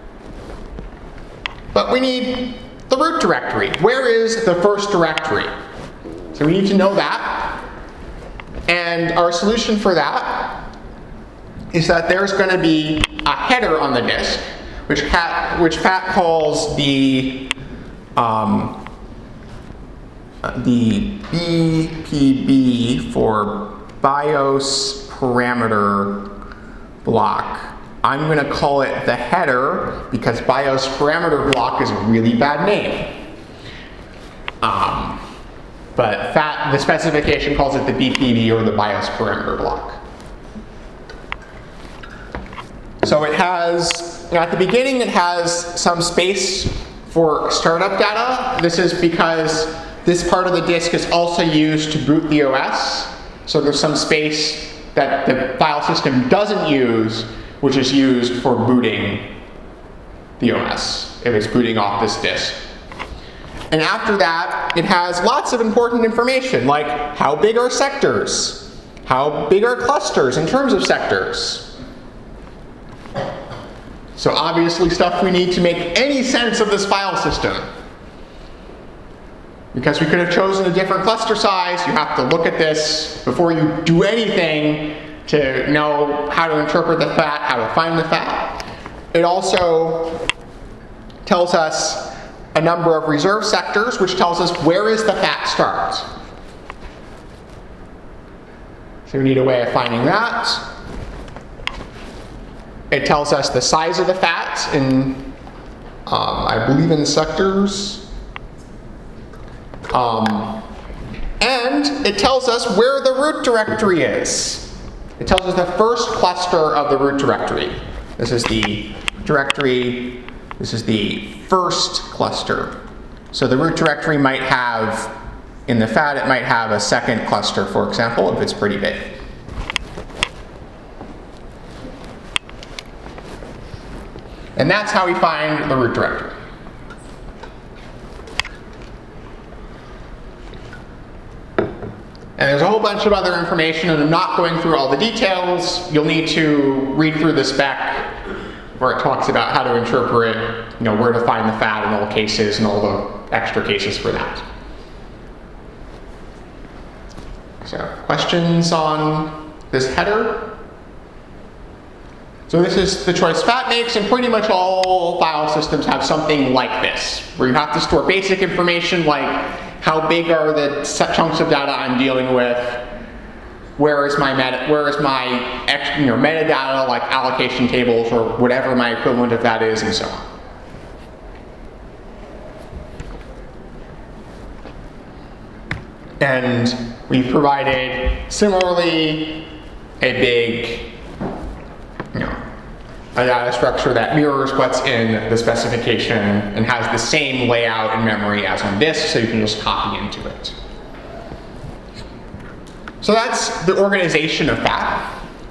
But we need the root directory. Where is the first directory? So we need to know that. And our solution for that is that there's going to be a header on the disk, which FAT calls the BPB for BIOS parameter block. I'm going to call it the header because BIOS parameter block is a really bad name. But the specification calls it the BPB or the BIOS parameter block. So it has, at the beginning, it has some space for startup data. This is because this part of the disk is also used to boot the OS. So there's some space that the file system doesn't use, which is used for booting the OS if it's booting off this disk. And after that, it has lots of important information, like how big are sectors? How big are clusters in terms of sectors? So obviously stuff we need to make any sense of this file system. Because we could have chosen a different cluster size, you have to look at this before you do anything to know how to interpret the FAT, how to find the FAT. It also tells us a number of reserved sectors, which tells us where is the FAT start. So we need a way of finding that. It tells us the size of the FAT in, I believe, in sectors. And it tells us where the root directory is. It tells us the first cluster of the root directory. This is the directory. This is the first cluster. So the root directory might have, in the FAT, it might have a second cluster, for example, if it's pretty big. And that's how we find the root directory. And there's a whole bunch of other information, and I'm not going through all the details. You'll need to read through the spec where it talks about how to interpret, where to find the FAT in all cases and all the extra cases for that. So, questions on this header? So this is the choice FAT makes, and pretty much all file systems have something like this, where you have to store basic information like how big are the chunks of data I'm dealing with, where is my metadata like allocation tables or whatever my equivalent of that is, and so on. And we've provided similarly a big a data structure that mirrors what's in the specification and has the same layout in memory as on disk, so you can just copy into it. So that's the organization of FAT.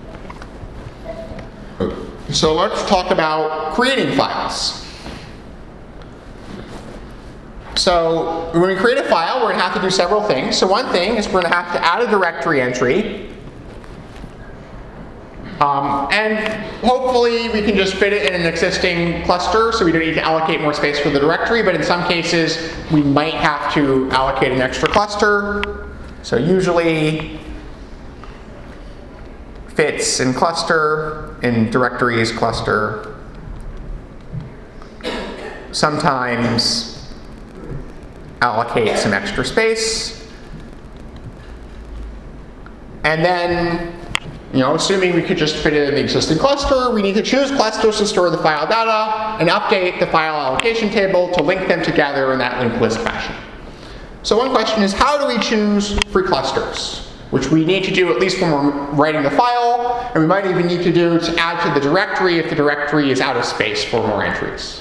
So let's talk about creating files. So when we create a file, we're going to have to do several things. So one thing is we're going to have to add a directory entry. And hopefully we can just fit it in an existing cluster so we don't need to allocate more space for the directory, but in some cases we might have to allocate an extra cluster. So usually fits in cluster, in directories cluster. Sometimes allocate some extra space. And then, assuming we could just fit it in the existing cluster, we need to choose clusters to store the file data and update the file allocation table to link them together in that linked list fashion. So one question is, how do we choose free clusters? Which we need to do at least when we're writing the file, and we might even need to do to add to the directory if the directory is out of space for more entries.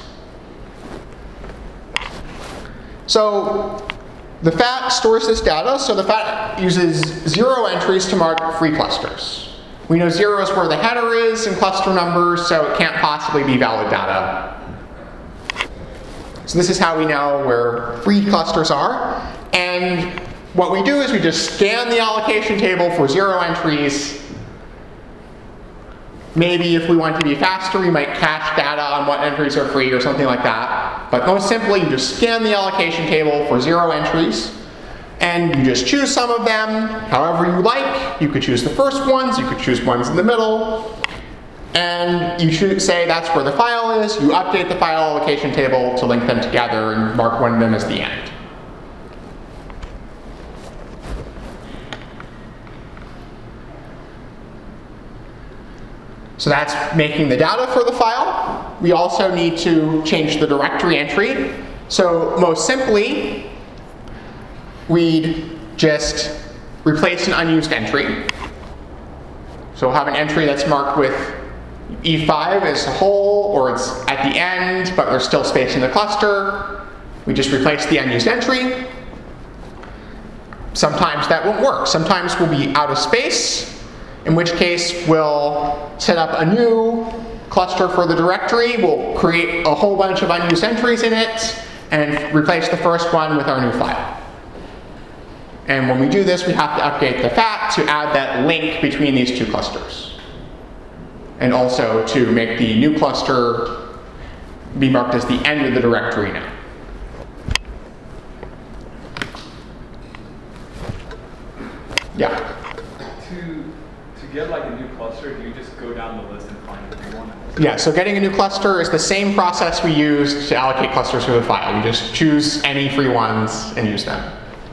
So the FAT stores this data, so the FAT uses 0 entries to mark free clusters. We know 0 is where the header is in cluster numbers, so it can't possibly be valid data. So this is how we know where free clusters are. And what we do is we just scan the allocation table for 0 entries. Maybe if we want to be faster, we might cache data on what entries are free or something like that. But most simply, you just scan the allocation table for 0 entries. And you just choose some of them however you like. You could choose the first ones. You could choose ones in the middle. And you should say that's where the file is. You update the file allocation table to link them together and mark one of them as the end. So that's making the data for the file. We also need to change the directory entry. So most simply, we'd just replace an unused entry. So we'll have an entry that's marked with E5 as a whole, or it's at the end, but there's still space in the cluster. We just replace the unused entry. Sometimes that won't work. Sometimes we'll be out of space, in which case we'll set up a new cluster for the directory. We'll create a whole bunch of unused entries in it and replace the first one with our new file. And when we do this, we have to update the FAT to add that link between these two clusters. And also to make the new cluster be marked as the end of the directory now. Yeah? To get like a new cluster, do you just go down the list and find a new one? Yeah, so getting a new cluster is the same process we use to allocate clusters for the file. We just choose any free ones and use them.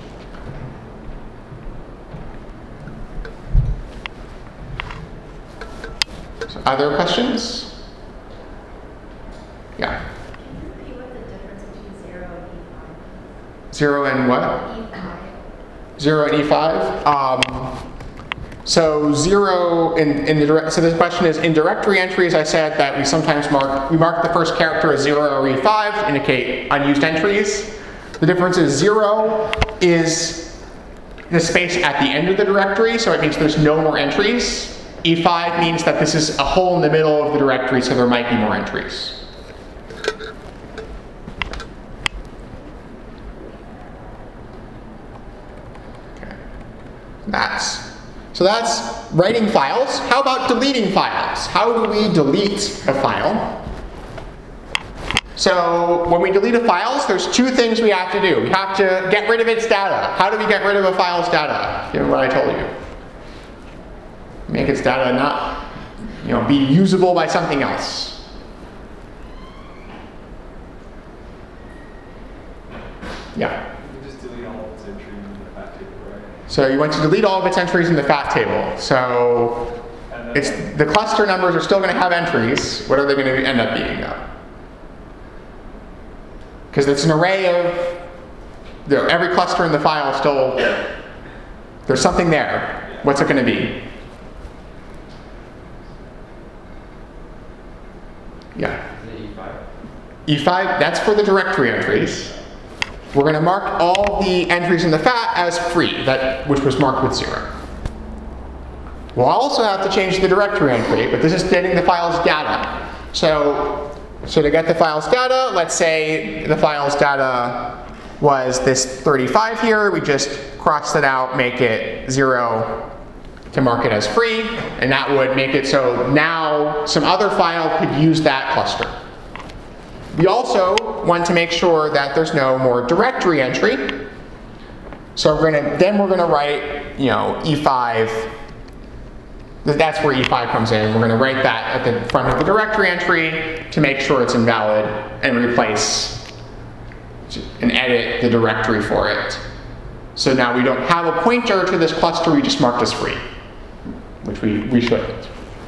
So other questions? Yeah. Can you repeat what the difference between 0 and E5? 0 and what? E5. 0 and E5. So 0 in the so the question is, in directory entries, I said that we sometimes mark the first character as 0 or E5 to indicate unused entries. The difference is 0 is the space at the end of the directory, so it means there's no more entries. E5 means that this is a hole in the middle of the directory, so there might be more entries. Okay. So that's writing files. How about deleting files? How do we delete a file? So when we delete a file, there's 2 things we have to do. We have to get rid of its data. How do we get rid of a file's data? Given what I told you. Make its data not, be usable by something else. Yeah. So you want to delete all of its entries in the FAT table. So the cluster numbers are still going to have entries. What are they going to end up being, though? Because it's an array of every cluster in the file still, there's something there. What's it going to be? Yeah. E5, that's for the directory entries. We're going to mark all the entries in the FAT as free, which was marked with 0. We'll also have to change the directory entry, but this is getting the file's data. So to get the file's data, let's say the file's data was this 35 here. We just cross it out, make it 0, to mark it as free, and that would make it so now some other file could use that cluster. We also want to make sure that there's no more directory entry. So we're gonna write, E5. That's where E5 comes in. We're gonna write that at the front of the directory entry to make sure it's invalid and replace and edit the directory for it. So now we don't have a pointer to this cluster, we just marked as free, which we shouldn't.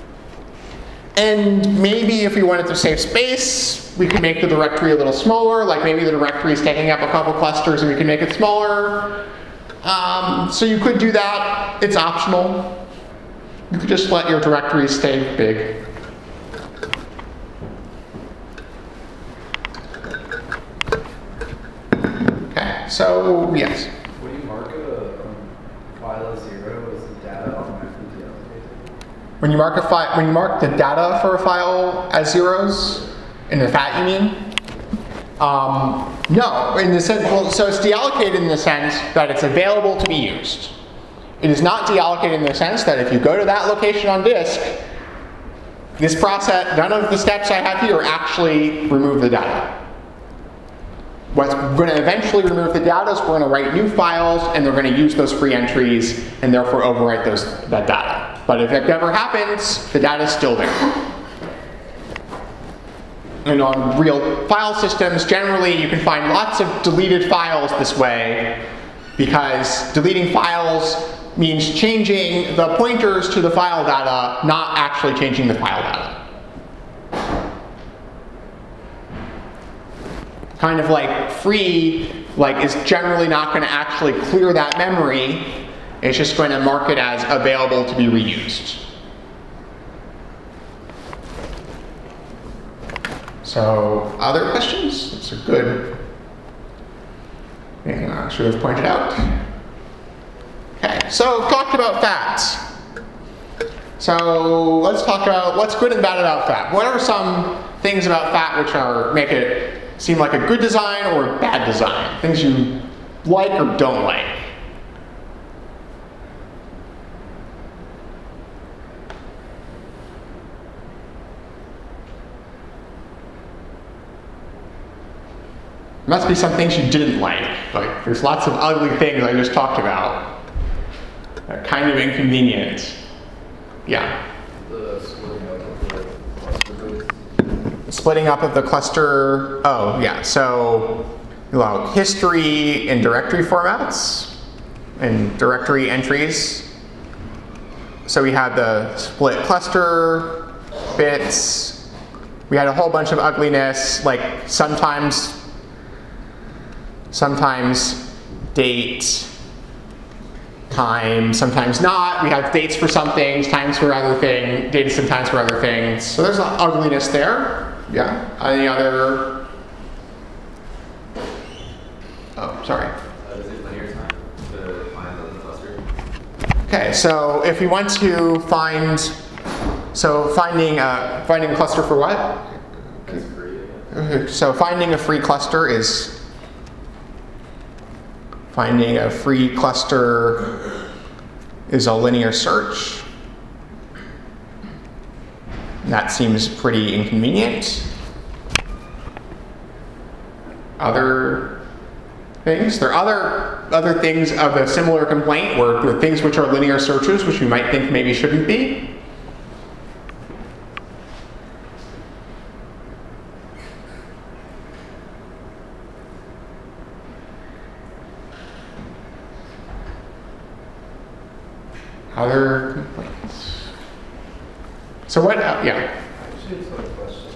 And maybe if we wanted to save space, we could make the directory a little smaller, like maybe the directory is taking up a couple clusters and we can make it smaller. So you could do that, it's optional. You could just let your directories stay big. Okay, so yes. When you mark a file as 0, is the data automatically deallocated? When you mark the data for a file as zeros, in the FAT you mean? No, in the sense, well, so it's deallocated in the sense that it's available to be used. It is not deallocated in the sense that if you go to that location on disk, this process, none of the steps I have here actually remove the data. What's going to eventually remove the data is we're going to write new files, and they're going to use those free entries, and therefore overwrite that data. But if it never happens, the data is still there. And on real file systems, generally you can find lots of deleted files this way, because deleting files means changing the pointers to the file data, not actually changing the file data. Kind of like free, is generally not going to actually clear that memory. It's just going to mark it as available to be reused. So, other questions? It's a good thing I should have pointed out. Okay, so talked about FAT. So let's talk about what's good and bad about FAT. What are some things about FAT which make it seem like a good design or a bad design? Things you like or don't like? Must be some things you didn't like. There's lots of ugly things I just talked about. They're kind of inconvenient. Yeah? The splitting up of the cluster boots. Splitting up of the cluster, oh yeah, so history in directory formats and directory entries. So we had the split cluster bits. We had a whole bunch of ugliness, like sometimes date, time, sometimes not. We have dates for some things, times for other things, dates and times for other things. So there's ugliness there. Yeah. Any other? Oh, sorry. Is it linear time to find the cluster? Okay, so if we want to finding a cluster for what? That's free. Okay, so finding a free cluster is a linear search. That seems pretty inconvenient. Other things? There are other things of a similar complaint, where the things which are linear searches, which you might think maybe shouldn't be. Other complaints. So what? Yeah. Actually, just have a question.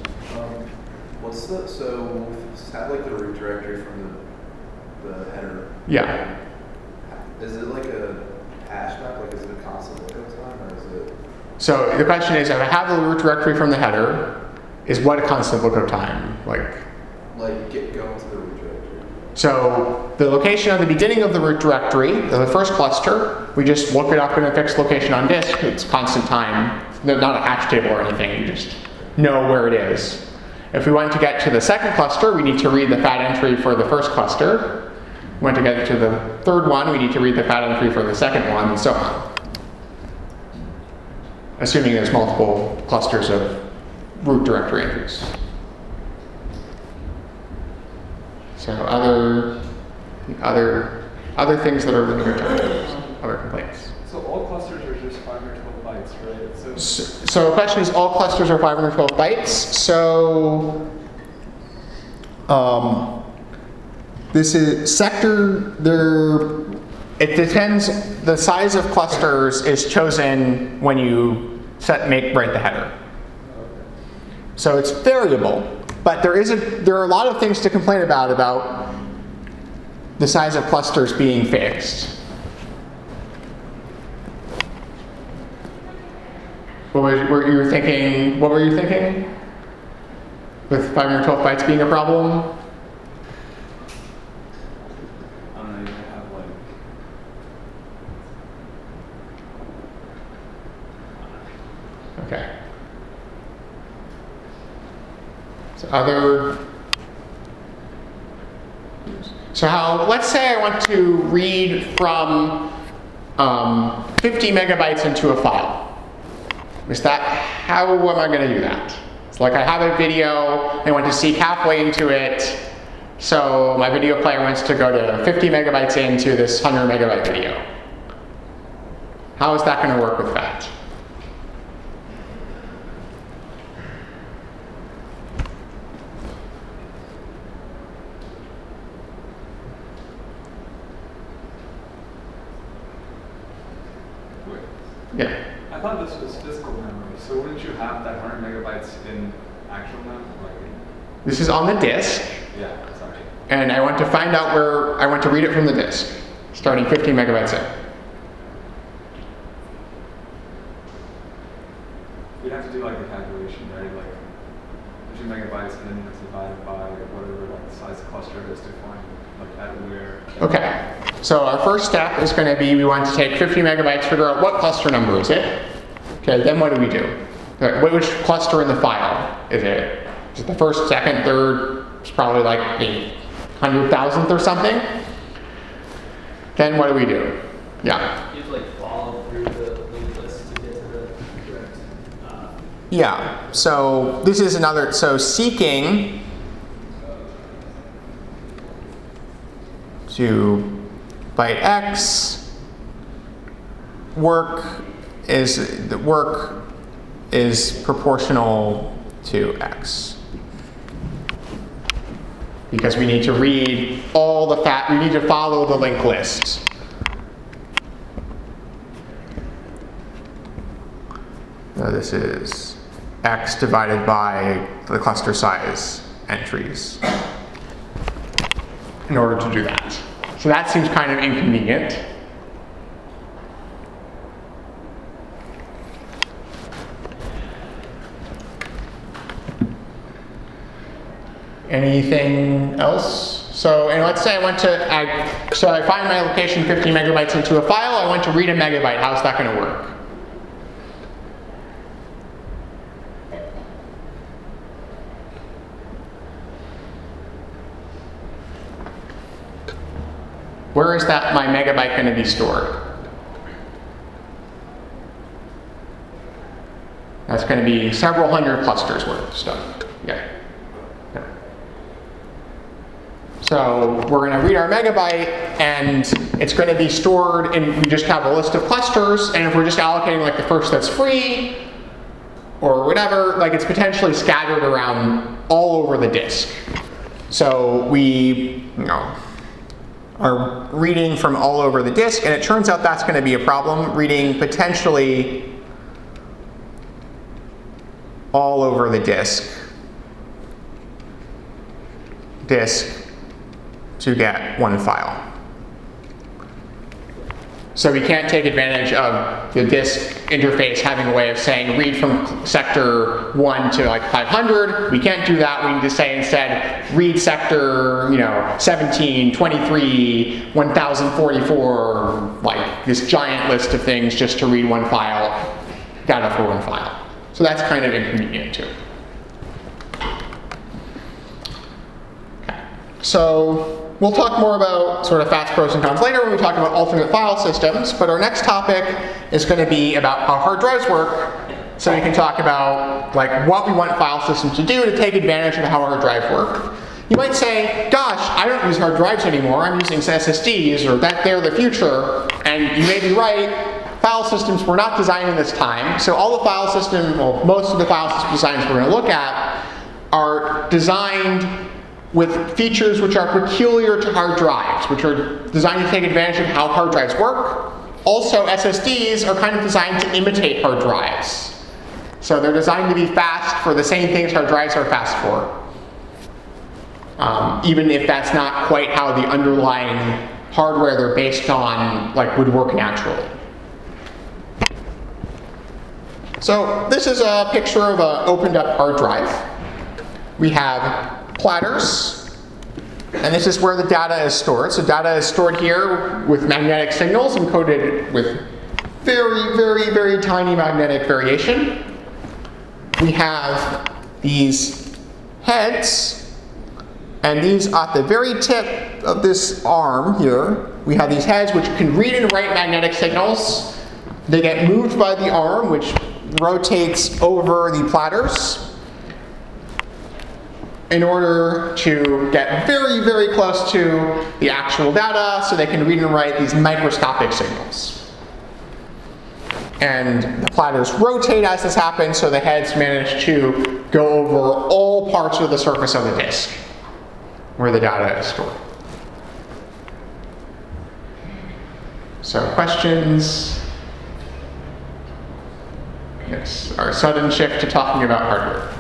So have like the root directory from the header. Yeah. Is it like a hash map? Like, is it a constant lookup time, or is it? So the question is, if I have the root directory from the header, is what a constant lookup time? Going to the root directory. So the location at the beginning of the root directory, the first cluster, we just look it up in a fixed location on disk. It's constant time. Not a hash table or anything. You just know where it is. If we want to get to the second cluster, we need to read the FAT entry for the first cluster. If we want to get to the third one, we need to read the FAT entry for the second one, and so on. assuming there's multiple clusters of root directory entries. So other things that are linear time, other complaints. So all clusters are just 512 bytes, right? So the question is, all clusters are 512 bytes. So this is sector. It depends. The size of clusters is chosen when you write the header. So it's variable, but there are a lot of things to complain about the size of clusters being fixed. What were you thinking? With 512 bytes being a problem? I don't know, you can have like... Okay. Let's say I want to read from 50 megabytes into a file. How am I going to do that? It's like I have a video, I want to seek halfway into it, so my video player wants to go to 50 megabytes into this 100 megabyte video. How is that going to work with that? Yeah. I thought this was physical memory, so wouldn't you have that 100 megabytes in actual memory? This is on the disk, Yeah, sorry. and I want to find out where I want to read it from the disk, starting 50 megabytes in. We'd have to do like a calculation, right? Like 50 megabytes, and then you have to divide it by whatever like the size of the cluster is to find like at where. Okay, so our first step is going to be we want to take 50 megabytes, figure out what cluster number is it. Okay, then what do we do? Which cluster in the file is it? Is it the first, second, third? It's probably like the 100,000th or something. Then what do we do? Yeah. You have to like follow through the linked list to get to the correct. Yeah. So this is another. So seeking to byte X work is proportional to X. Because we need to read all the we need to follow the linked list. Now this is X divided by the cluster size entries in order to do that. So that seems kind of inconvenient. Anything else? So, and let's say I find my location 50 megabytes into a file, I want to read a megabyte. How's that going to work? Where is my megabyte going to be stored? That's going to be several hundred clusters worth of stuff. Yeah. So we're going to read our megabyte, and it's going to be stored in, we just have a list of clusters, and if we're just allocating like the first that's free, or whatever, like it's potentially scattered around all over the disk. So we are reading from all over the disk, and it turns out that's going to be a problem, reading potentially all over the disk to get one file. So we can't take advantage of the disk interface having a way of saying read from sector 1 to like 500. We can't do that. We need to say instead read sector 17, 23, 1044, like this giant list of things just to read one file, data for one file. So that's kind of inconvenient too. Okay. So we'll talk more about sort of fast pros and cons later when we talk about alternate file systems, but our next topic is going to be about how hard drives work. So we can talk about like what we want file systems to do to take advantage of how hard drives work. You might say, gosh, I don't use hard drives anymore, I'm using SSDs, or that they're the future. And you may be right. File systems were not designed in this time, so all the file system, well, most of the file system designs we're going to look at are designed with features which are peculiar to hard drives, which are designed to take advantage of how hard drives work. Also, SSDs are kind of designed to imitate hard drives. So they're designed to be fast for the same things hard drives are fast for. Even if that's not quite how the underlying hardware they're based on would work naturally. So this is a picture of an opened up hard drive. We have platters, and this is where the data is stored. So data is stored here with magnetic signals encoded with very, very, very tiny magnetic variation. We have these heads, and these at the very tip of this arm here, we have these heads which can read and write magnetic signals. They get moved by the arm, which rotates over the platters in order to get very, very close to the actual data so they can read and write these microscopic signals. And the platters rotate as this happens, so the heads manage to go over all parts of the surface of the disk where the data is stored. So questions? Yes, our sudden shift to talking about hardware.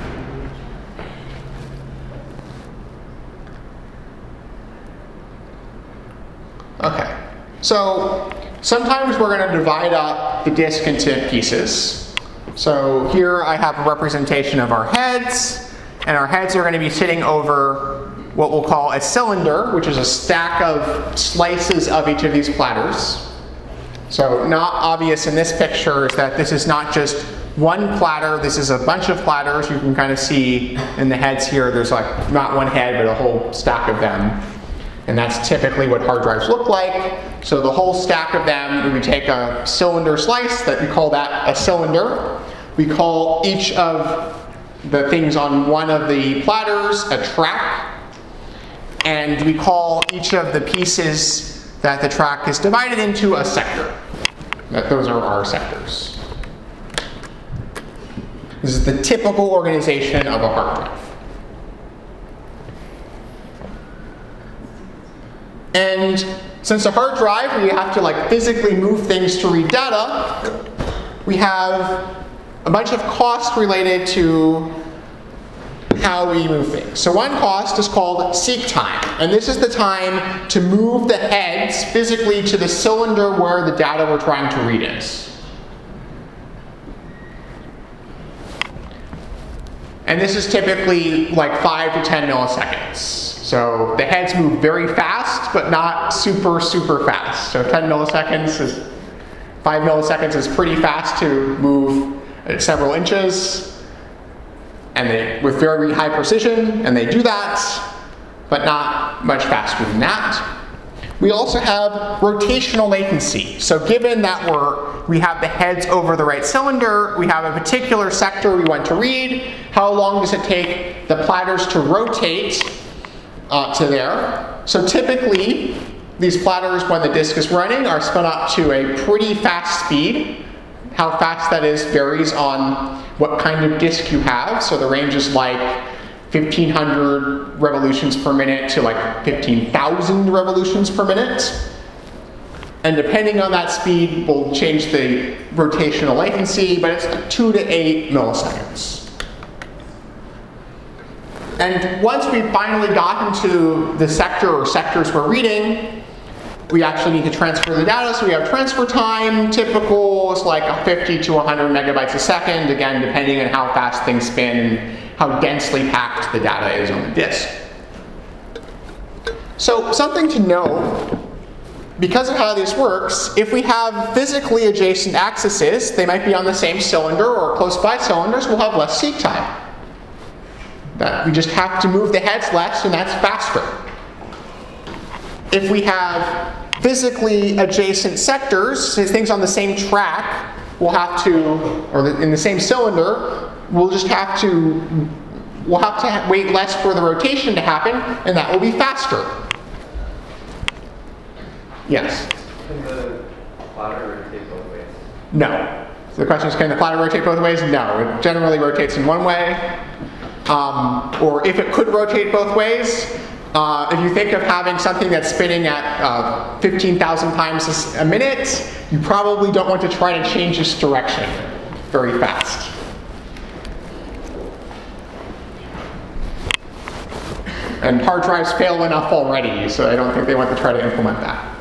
Okay, so sometimes we're going to divide up the disk into pieces. So here I have a representation of our heads, and our heads are going to be sitting over what we'll call a cylinder, which is a stack of slices of each of these platters. So not obvious in this picture is that this is not just one platter, this is a bunch of platters. You can kind of see in the heads here, there's not one head, but a whole stack of them. And that's typically what hard drives look like. So the whole stack of them, we take a cylinder slice, that we call that a cylinder. We call each of the things on one of the platters a track. And we call each of the pieces that the track is divided into a sector. Those are our sectors. This is the typical organization of a hard drive. And since a hard drive, we have to physically move things to read data, we have a bunch of costs related to how we move things. So one cost is called seek time, and this is the time to move the heads physically to the cylinder where the data we're trying to read is. And this is typically 5 to 10 milliseconds. So the heads move very fast, but not super, super fast. So 5 milliseconds is pretty fast to move several inches, and with very high precision, and they do that, but not much faster than that. We also have rotational latency. So given that we have the heads over the right cylinder, we have a particular sector we want to read. How long does it take the platters to rotate to there? So typically, these platters, when the disk is running, are spun up to a pretty fast speed. How fast that is varies on what kind of disk you have. So the range is 1,500 revolutions per minute to 15,000 revolutions per minute. And depending on that speed, we'll change the rotational latency, but it's 2 to 8 milliseconds. And once we've finally gotten to the sector or sectors we're reading, we actually need to transfer the data. So we have transfer time. Typical is 50 to 100 megabytes a second, again, depending on how fast things spin and how densely packed the data is on the disk. So something to know, because of how this works, if we have physically adjacent accesses, they might be on the same cylinder or close by cylinders, we'll have less seek time. That we just have to move the heads less, and that's faster. if we have physically adjacent sectors, so things on the same track, we'll have to, or in the same cylinder, we'll have to wait less for the rotation to happen, and that will be faster. Yes? Can the platter rotate both ways? No. So the question is, can the platter rotate both ways? No. It generally rotates in one way. Or if it could rotate both ways, if you think of having something that's spinning at 15,000 times a minute, you probably don't want to try to change its direction very fast. And hard drives fail enough already, so I don't think they want to try to implement that.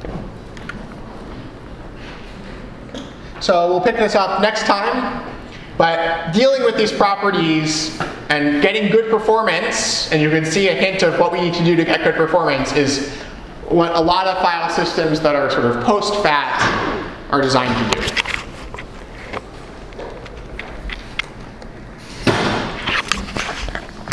So we'll pick this up next time. But dealing with these properties and getting good performance, and you can see a hint of what we need to do to get good performance, is what a lot of file systems that are sort of post-FAT are designed to do.